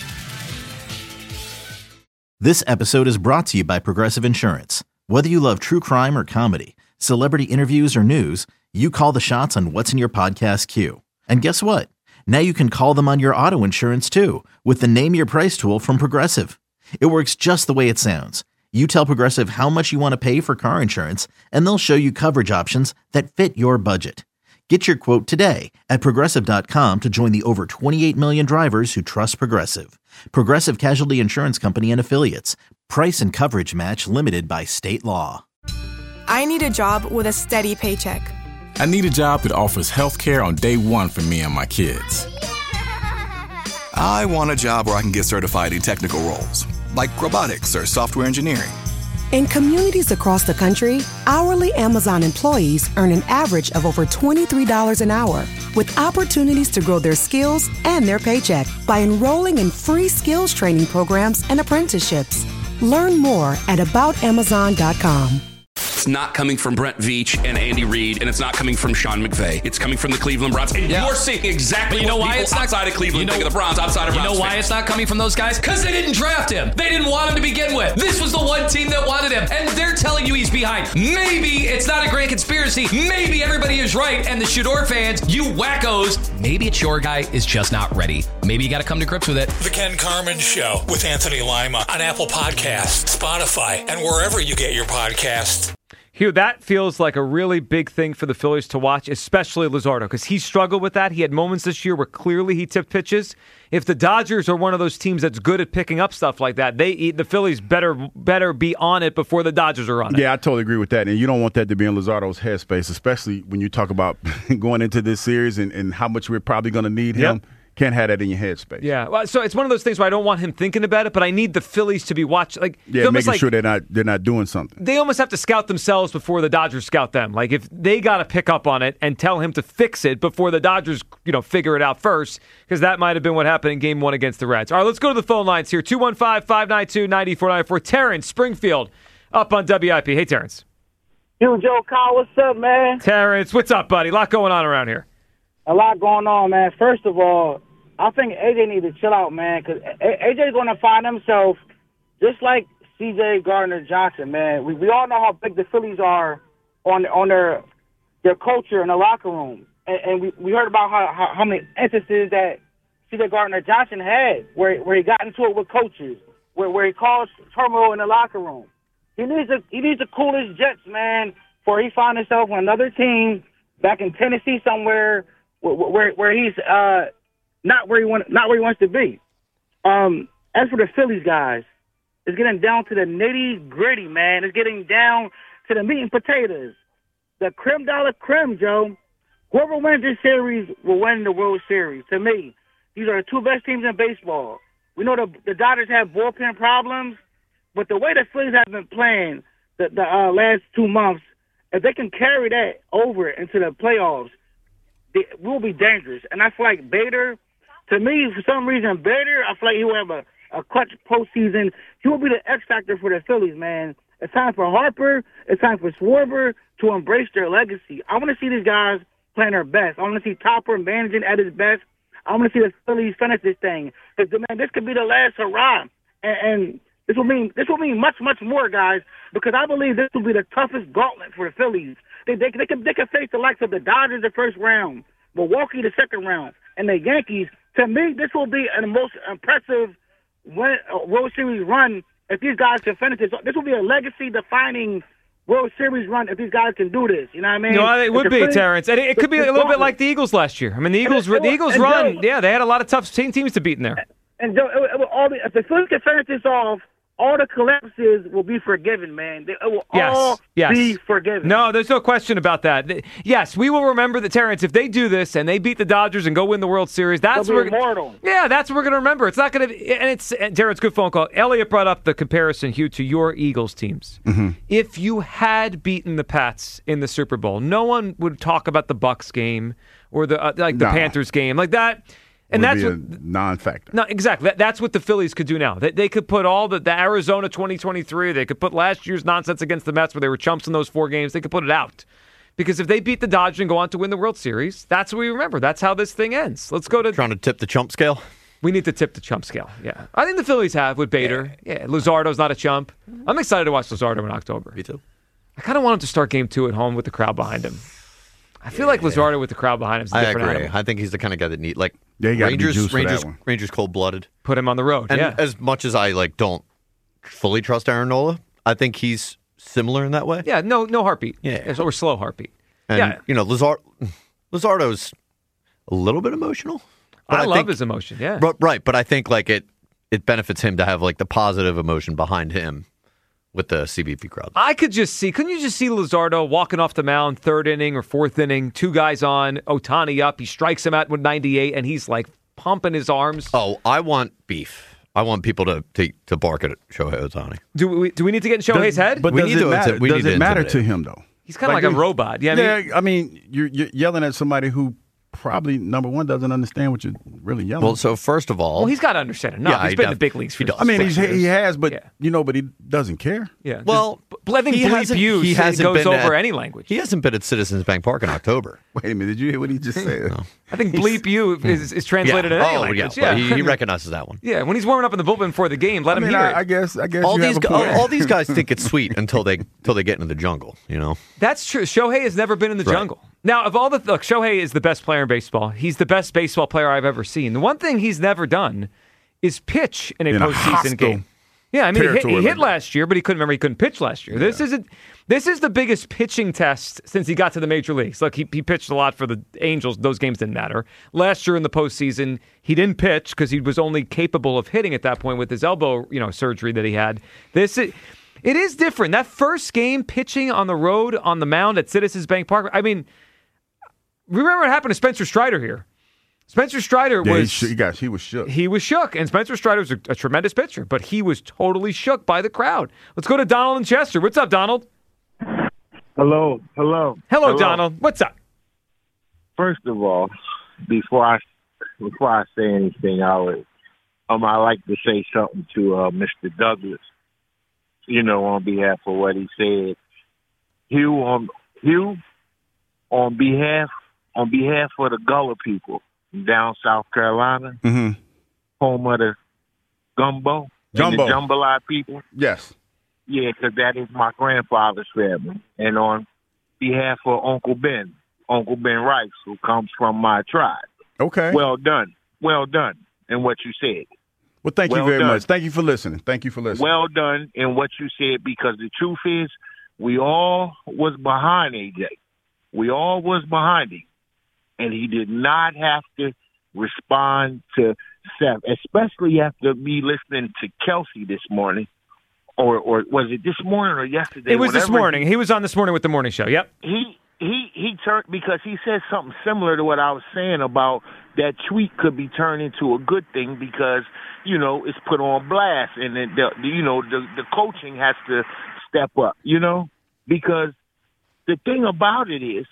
This episode is brought to you by Progressive Insurance. Whether you love true crime or comedy, celebrity interviews or news, you call the shots on what's in your podcast queue. And guess what? Now you can call them on your auto insurance too with the Name Your Price tool from Progressive. It works just the way it sounds. You tell Progressive how much you want to pay for car insurance, and they'll show you coverage options that fit your budget. Get your quote today at Progressive dot com to join the over twenty-eight million drivers who trust Progressive. Progressive Casualty Insurance Company and Affiliates. Price and coverage match limited by state law. I need a job with a steady paycheck. I need a job that offers health care on day one for me and my kids. I want a job where I can get certified in technical roles, like robotics or software engineering. In communities across the country, hourly Amazon employees earn an average of over twenty-three dollars an hour, with opportunities to grow their skills and their paycheck by enrolling in free skills training programs and apprenticeships. Learn more at about amazon dot com. It's not coming from Brent Veach and Andy Reid, and it's not coming from Sean McVay. It's coming from the Cleveland Browns. And Yeah. you're seeing exactly But you know what why people it's not outside of Cleveland you know, think of the Browns, outside of You Browns know why fans. it's not coming from those guys? Because they didn't draft him. They didn't want him to begin with. This was the one team that wanted him, and they're telling you he's behind. Maybe it's not a grand conspiracy. Maybe everybody is right, and the Shador fans, you wackos, maybe it's your guy is just not ready. Maybe you got to come to grips with it. The Ken Carman Show with Anthony Lima on Apple Podcasts, Spotify, and wherever you get your podcasts. Hugh, that feels like a really big thing for the Phillies to watch, especially Luzardo, because he struggled with that. He had moments this year where clearly he tipped pitches. If the Dodgers are one of those teams that's good at picking up stuff like that, they the Phillies better better be on it before the Dodgers are on it. Yeah, I totally agree with that. And you don't want that to be in Luzardo's headspace, especially when you talk about going into this series and, and how much we're probably going to need him. Yep. Can't have that in your headspace. Yeah, well, so it's one of those things where I don't want him thinking about it, but I need the Phillies to be watching. Like, Yeah, it's making like, sure they're not they're not doing something. they almost have to scout themselves before the Dodgers scout them. Like, if they got to pick up on it and tell him to fix it before the Dodgers, you know, figure it out first, because that might have been what happened in Game One against the Reds. All right, let's go to the phone lines here. two one five, five nine two, nine four nine four. Terrence Springfield up on W I P. Hey, Terrence. You, Joe Kyle, what's up, man? Terrence, what's up, buddy? A lot going on around here. A lot going on, man. First of all, I think A J needs to chill out, man, because A J's going to find himself just like C J Gardner-Johnson, man. We we all know how big the Phillies are on on their their culture in the locker room, and, and we, we heard about how, how how many instances that C J Gardner-Johnson had where where he got into it with coaches, where where he caused turmoil in the locker room. He needs to he needs to cool his jets, man, before he finds himself on another team back in Tennessee somewhere where where, where he's uh not where he want not where he wants to be. Um, as for the Phillies guys, it's getting down to the nitty gritty, man. It's getting down to the meat and potatoes, the creme de la creme, Joe. Whoever wins this series will win the World Series. To me, these are the two best teams in baseball. We know the the Dodgers have bullpen problems, but the way the Phillies have been playing the, the uh, last two months, if they can carry that over into the playoffs, they will be dangerous. And I feel like Bader, to me, for some reason, Bader, I feel like he will have a, a clutch postseason. He will be the X factor for the Phillies, man. It's time for Harper. It's time for Schwarber to embrace their legacy. I want to see these guys playing their best. I want to see Topper managing at his best. I want to see the Phillies finish this thing. Because, man, this could be the last hurrah. And, and this will mean this will mean much, much more, guys, because I believe this will be the toughest gauntlet for the Phillies. They they, they, can, they can face the likes of the Dodgers the first round, Milwaukee the second round, and the Yankees. To me, this will be the most impressive win, uh, World Series run if these guys can finish this. This will be a legacy-defining World Series run if these guys can do this. You know what I mean? No, it If would the be, Phillies- Terrence. And it, it could be a little bit gauntlet. like the Eagles last year. I mean, the Eagles, And it- the Eagles and run, Joe- yeah, they had a lot of tough team teams to beat in there. And Joe, it, it will all be, if the Phillies can finish this off, all the collapses will be forgiven, man. They, it will Yes, all yes. be forgiven. No, there's no question about that. Th- Yes, we will remember that, Terrence, if they do this and they beat the Dodgers and go win the World Series, that's They'll what be we're immortal. Yeah, that's what we're going to remember. It's not going to and it's and Terrence, good phone call. Elliot brought up the comparison, Hugh, to your Eagles teams. If you had beaten the Pats in the Super Bowl, no one would talk about the Bucs game or the uh, like the Nah. Panthers game like that. And Would that's be what a non-factor. No, exactly. That, that's what the Phillies could do now. They, they could put all the, the Arizona twenty twenty-three, they could put last year's nonsense against the Mets where they were chumps in those four games, they could put it out. Because if they beat the Dodgers and go on to win the World Series, that's what we remember. That's how this thing ends. Let's go to... Trying to tip the chump scale? We need to tip the chump scale, yeah. I think the Phillies have with Bader. Yeah, Luzardo's not a chump. I'm excited to watch Luzardo in October. Me too. I kind of want him to start game two at home with the crowd behind him. I feel like Luzardo with the crowd behind him is a I different agree. animal. I think he's the kind of guy that need like Yeah, you gotta be Rangers. juiced for that Rangers. one. Rangers cold blooded. Put him on the road. And yeah. as much as I like don't fully trust Aaron Nola, I think he's similar in that way. Yeah, no no heartbeat. Yeah. Or slow heartbeat. And yeah. you know, Lazar Luzardo's a little bit emotional. But I, I love think- his emotion, yeah. Ri- Right, but I think like it it benefits him to have like the positive emotion behind him with the C B P crowd. I could just see, couldn't you just see Luzardo walking off the mound, third inning or fourth inning, two guys on, Ohtani up, he strikes him out with ninety-eight, and he's like pumping his arms. Oh, I want beef. I want people to to, to bark at Shohei Ohtani. Do we do we need to get in Shohei's Does- head? But We does need it to- matter, we does need it to matter to intimidate. him, though? He's kind of like, a robot. Yeah, I mean, yeah, I mean, you're, you're yelling at somebody who probably, number one, doesn't understand what you're really yelling. Well, so first of all, well, he's got to understand it. No, Yeah, he's he been in the def- big leagues for he does. I mean, six he's, years. he has, but, Yeah. you know, but he doesn't care. Yeah. well, But I think he bleep hasn't- you he say- hasn't goes been over at- any language. He hasn't been at Citizens Bank Park in October. Wait a minute, did you hear what he just said? I think bleep you is, is translated yeah. in any oh, language. yeah. Well, he, he recognizes that one. Yeah, when he's warming up in the bullpen before the game, let I him mean, hear I, it. I guess, I guess All you these have a gu- all, point. all these guys think it's sweet until they until they get into the jungle. You know. That's true. Shohei has never been in the Right. jungle. Now, of all the look, Shohei is the best player in baseball. He's the best baseball player I've ever seen. The one thing he's never done is pitch in a In a postseason hostile game. Yeah, I mean, he hit, territory he like hit that. last year, but he couldn't remember he couldn't pitch last year. This isn't. This is the biggest pitching test since he got to the major leagues. Look, he, he pitched a lot for the Angels. Those games didn't matter. Last year in the postseason, he didn't pitch because he was only capable of hitting at that point with his elbow, you know, surgery that he had. This is, it is different. That first game pitching on the road on the mound at Citizens Bank Park. I mean, remember what happened to Spencer Strider here. Spencer Strider Yeah, he, was sh- he, got, he was shook. he was shook, and Spencer Strider was a, a tremendous pitcher, but he was totally shook by the crowd. Let's go to Donald in Chester. What's up, Donald? Hello, hello. Hello, Donald. What's up? First of all, before I before I say anything, I would um I like to say something to uh, Mister Douglas. You know, on behalf of what he said, Hugh on Hugh on behalf on behalf of the Gullah people down South Carolina, Mm-hmm. home of the gumbo, and Jumbo. the jambalaya people. Yes. Yeah, because that is my grandfather's family. And on behalf of Uncle Ben, Uncle Ben Rice, who comes from my tribe. Okay. Well done. Well done in what you said. Well, thank well you very done. much. Thank you for listening. Thank you for listening. Well done in what you said, because the truth is, we all was behind A J. We all was behind him. And he did not have to respond to Seth, especially after me listening to Kelsey this morning. Or or was it this morning or yesterday? It was this Whatever. morning. He was on this morning with the morning show. Yep. He he he turned, because he said something similar to what I was saying about that tweet could be turned into a good thing because, you know, it's put on blast, and then the, the you know the the coaching has to step up, you know, because the thing about it is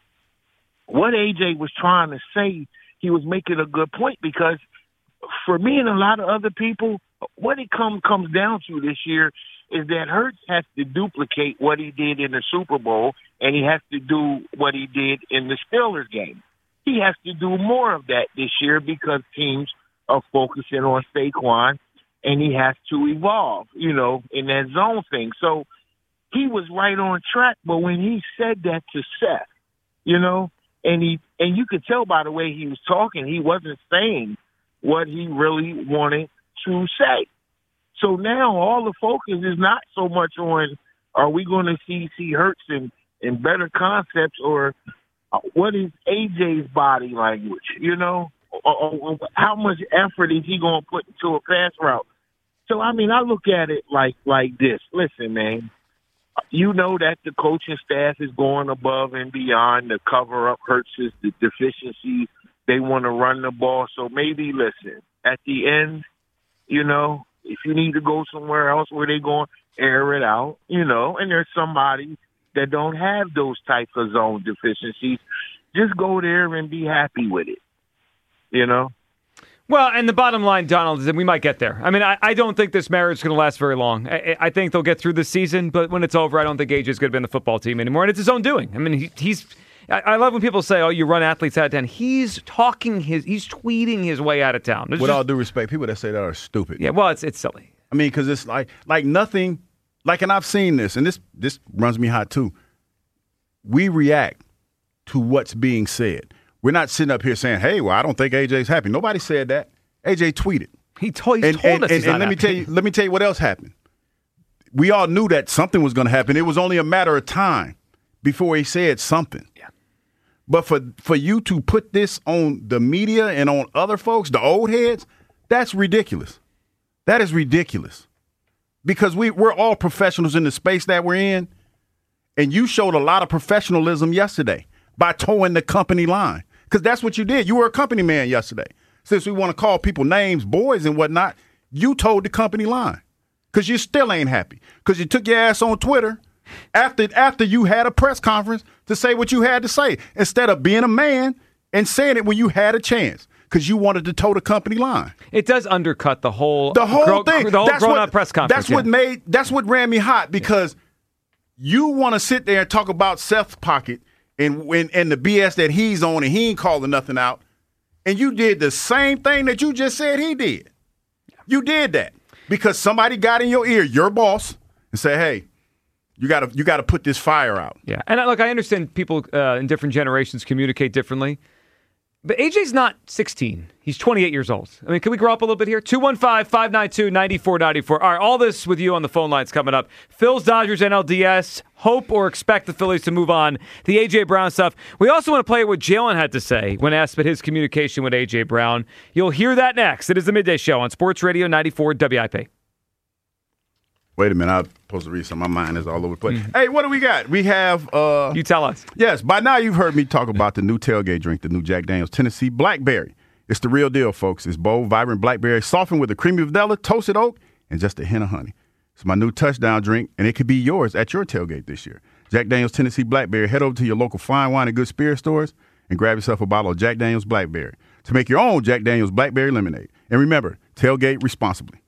what A J was trying to say. He was making a good point, because for me and a lot of other people, what it come, comes down to this year is that Hurts has to duplicate what he did in the Super Bowl, and he has to do what he did in the Steelers game. He has to do more of that this year because teams are focusing on Saquon, and he has to evolve, you know, in that zone thing. So he was right on track, but when he said that to Seth, you know, and he and you could tell by the way he was talking, he wasn't saying what he really wanted to say. So now all the focus is not so much on are we going to see see Hurts in, in better concepts, or what is A J's body language, you know, or, or, or how much effort is he going to put into a pass route. So, I mean, I look at it like like this. Listen, man, you know that the coaching staff is going above and beyond to cover up Hurts' the deficiencies. They want to run the ball. So maybe, listen, at the end, you know, if you need to go somewhere else where they're going to air it out, you know, and there's somebody that don't have those types of zone deficiencies, just go there and be happy with it, you know? Well, and the bottom line, Donald, is that we might get there. I mean, I, I don't think this marriage is going to last very long. I, I think they'll get through the season, but when it's over, I don't think A J's going to be in the football team anymore, and it's his own doing. I mean, he, he's... I, I love when people say, oh, you run athletes out of town. He's talking his... He's tweeting his way out of town. There's With just, all due respect, people that say that are stupid. Yeah, well, it's it's silly. I mean, because it's like like nothing... Like, and I've seen this, and this this runs me hot, too. We react to what's being said. We're not sitting up here saying, hey, well, I don't think A J's happy. Nobody said that. A J tweeted. He told, and, told and, us and, he's and not let me happy. tell you, let me tell you what else happened. We all knew that something was going to happen. It was only a matter of time before he said something. Yeah. But for for you to put this on the media and on other folks, the old heads, that's ridiculous. That is ridiculous. Because we, we're all professionals in the space that we're in, and you showed a lot of professionalism yesterday by towing the company line. Because that's what you did. You were a company man yesterday. Since we want to call people names, boys and whatnot, you told the company line. Because you still ain't happy. Because you took your ass on Twitter after after you had a press conference to say what you had to say, instead of being a man and saying it when you had a chance. Because you wanted to toe the company line. It does undercut the whole the whole grow, thing. The whole that's grown-up what, press conference. That's what yeah. made. That's what ran me hot, because you want to sit there and talk about Seth's pocket and, and and the B S that he's on, and he ain't calling nothing out. And you did the same thing that you just said he did. You did that because somebody got in your ear, your boss, and said, "Hey, you got to you got to put this fire out." Yeah, and look, I understand people uh, in different generations communicate differently. But A J's not sixteen. He's twenty-eight years old. I mean, can we grow up a little bit here? two one five, five nine two, nine four nine four. All right, all this with you on the phone lines coming up. Phil's Dodgers N L D S. Hope or expect the Phillies to move on. The A J. Brown stuff. We also want to play what Jalen had to say when asked about his communication with A J. Brown. You'll hear that next. It is the Midday Show on Sports Radio ninety-four W I P. Wait a minute, I'm supposed to read something. My mind is all over the place. Mm-hmm. Hey, what do we got? We have... Uh, you tell us. Yes, by now you've heard me talk about the new tailgate drink, the new Jack Daniel's Tennessee Blackberry. It's the real deal, folks. It's bold, vibrant blackberry, softened with a creamy vanilla, toasted oak, and just a hint of honey. It's my new touchdown drink, and it could be yours at your tailgate this year. Jack Daniel's Tennessee Blackberry. Head over to your local fine wine and good spirit stores and grab yourself a bottle of Jack Daniel's Blackberry to make your own Jack Daniel's Blackberry lemonade. And remember, tailgate responsibly.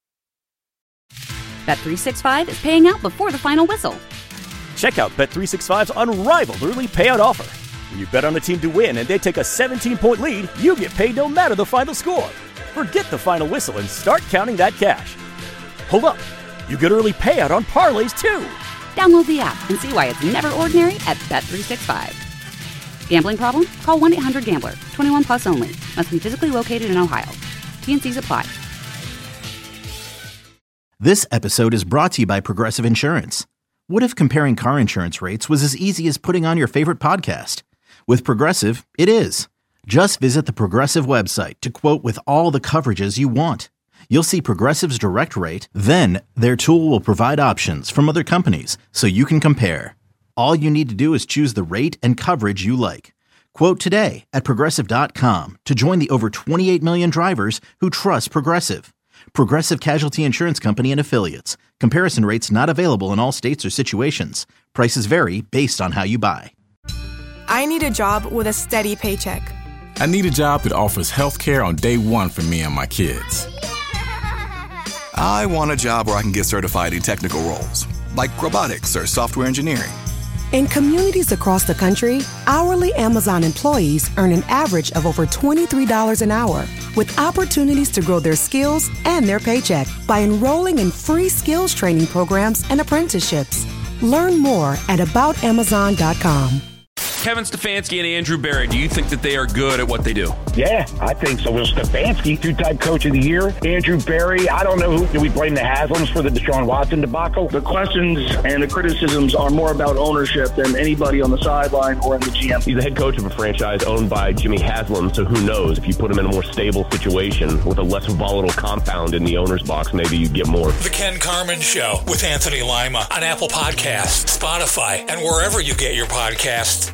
Bet three sixty-five is paying out before the final whistle. Check out Bet three sixty-five's unrivaled early payout offer. When you bet on a team to win and they take a seventeen-point lead, you get paid no matter the final score. Forget the final whistle and start counting that cash. Hold up. You get early payout on parlays, too. Download the app and see why it's never ordinary at Bet three sixty-five. Gambling problem? Call one eight hundred gambler. twenty-one plus only. Must be physically located in Ohio. T and C's apply. This episode is brought to you by Progressive Insurance. What if comparing car insurance rates was as easy as putting on your favorite podcast? With Progressive, it is. Just visit the Progressive website to quote with all the coverages you want. You'll see Progressive's direct rate, then their tool will provide options from other companies so you can compare. All you need to do is choose the rate and coverage you like. Quote today at Progressive dot com to join the over twenty-eight million drivers who trust Progressive. Progressive Casualty Insurance Company and Affiliates. Comparison rates not available in all states or situations. Prices vary based on how you buy. I need a job with a steady paycheck. I need a job that offers health care on day one for me and my kids. I want a job where I can get certified in technical roles, like robotics or software engineering. In communities across the country, hourly Amazon employees earn an average of over twenty-three dollars an hour, with opportunities to grow their skills and their paycheck by enrolling in free skills training programs and apprenticeships. Learn more at about amazon dot com. Kevin Stefanski and Andrew Berry, do you think that they are good at what they do? Yeah, I think so. Will Stefanski, two-time coach of the year. Andrew Berry, I don't know who. Do we blame the Haslams for the Deshaun Watson debacle? The questions and the criticisms are more about ownership than anybody on the sideline or in the G M. He's the head coach of a franchise owned by Jimmy Haslam, so who knows? If you put him in a more stable situation with a less volatile compound in the owner's box, maybe you get more. The Ken Carman Show with Anthony Lima on Apple Podcasts, Spotify, and wherever you get your podcasts.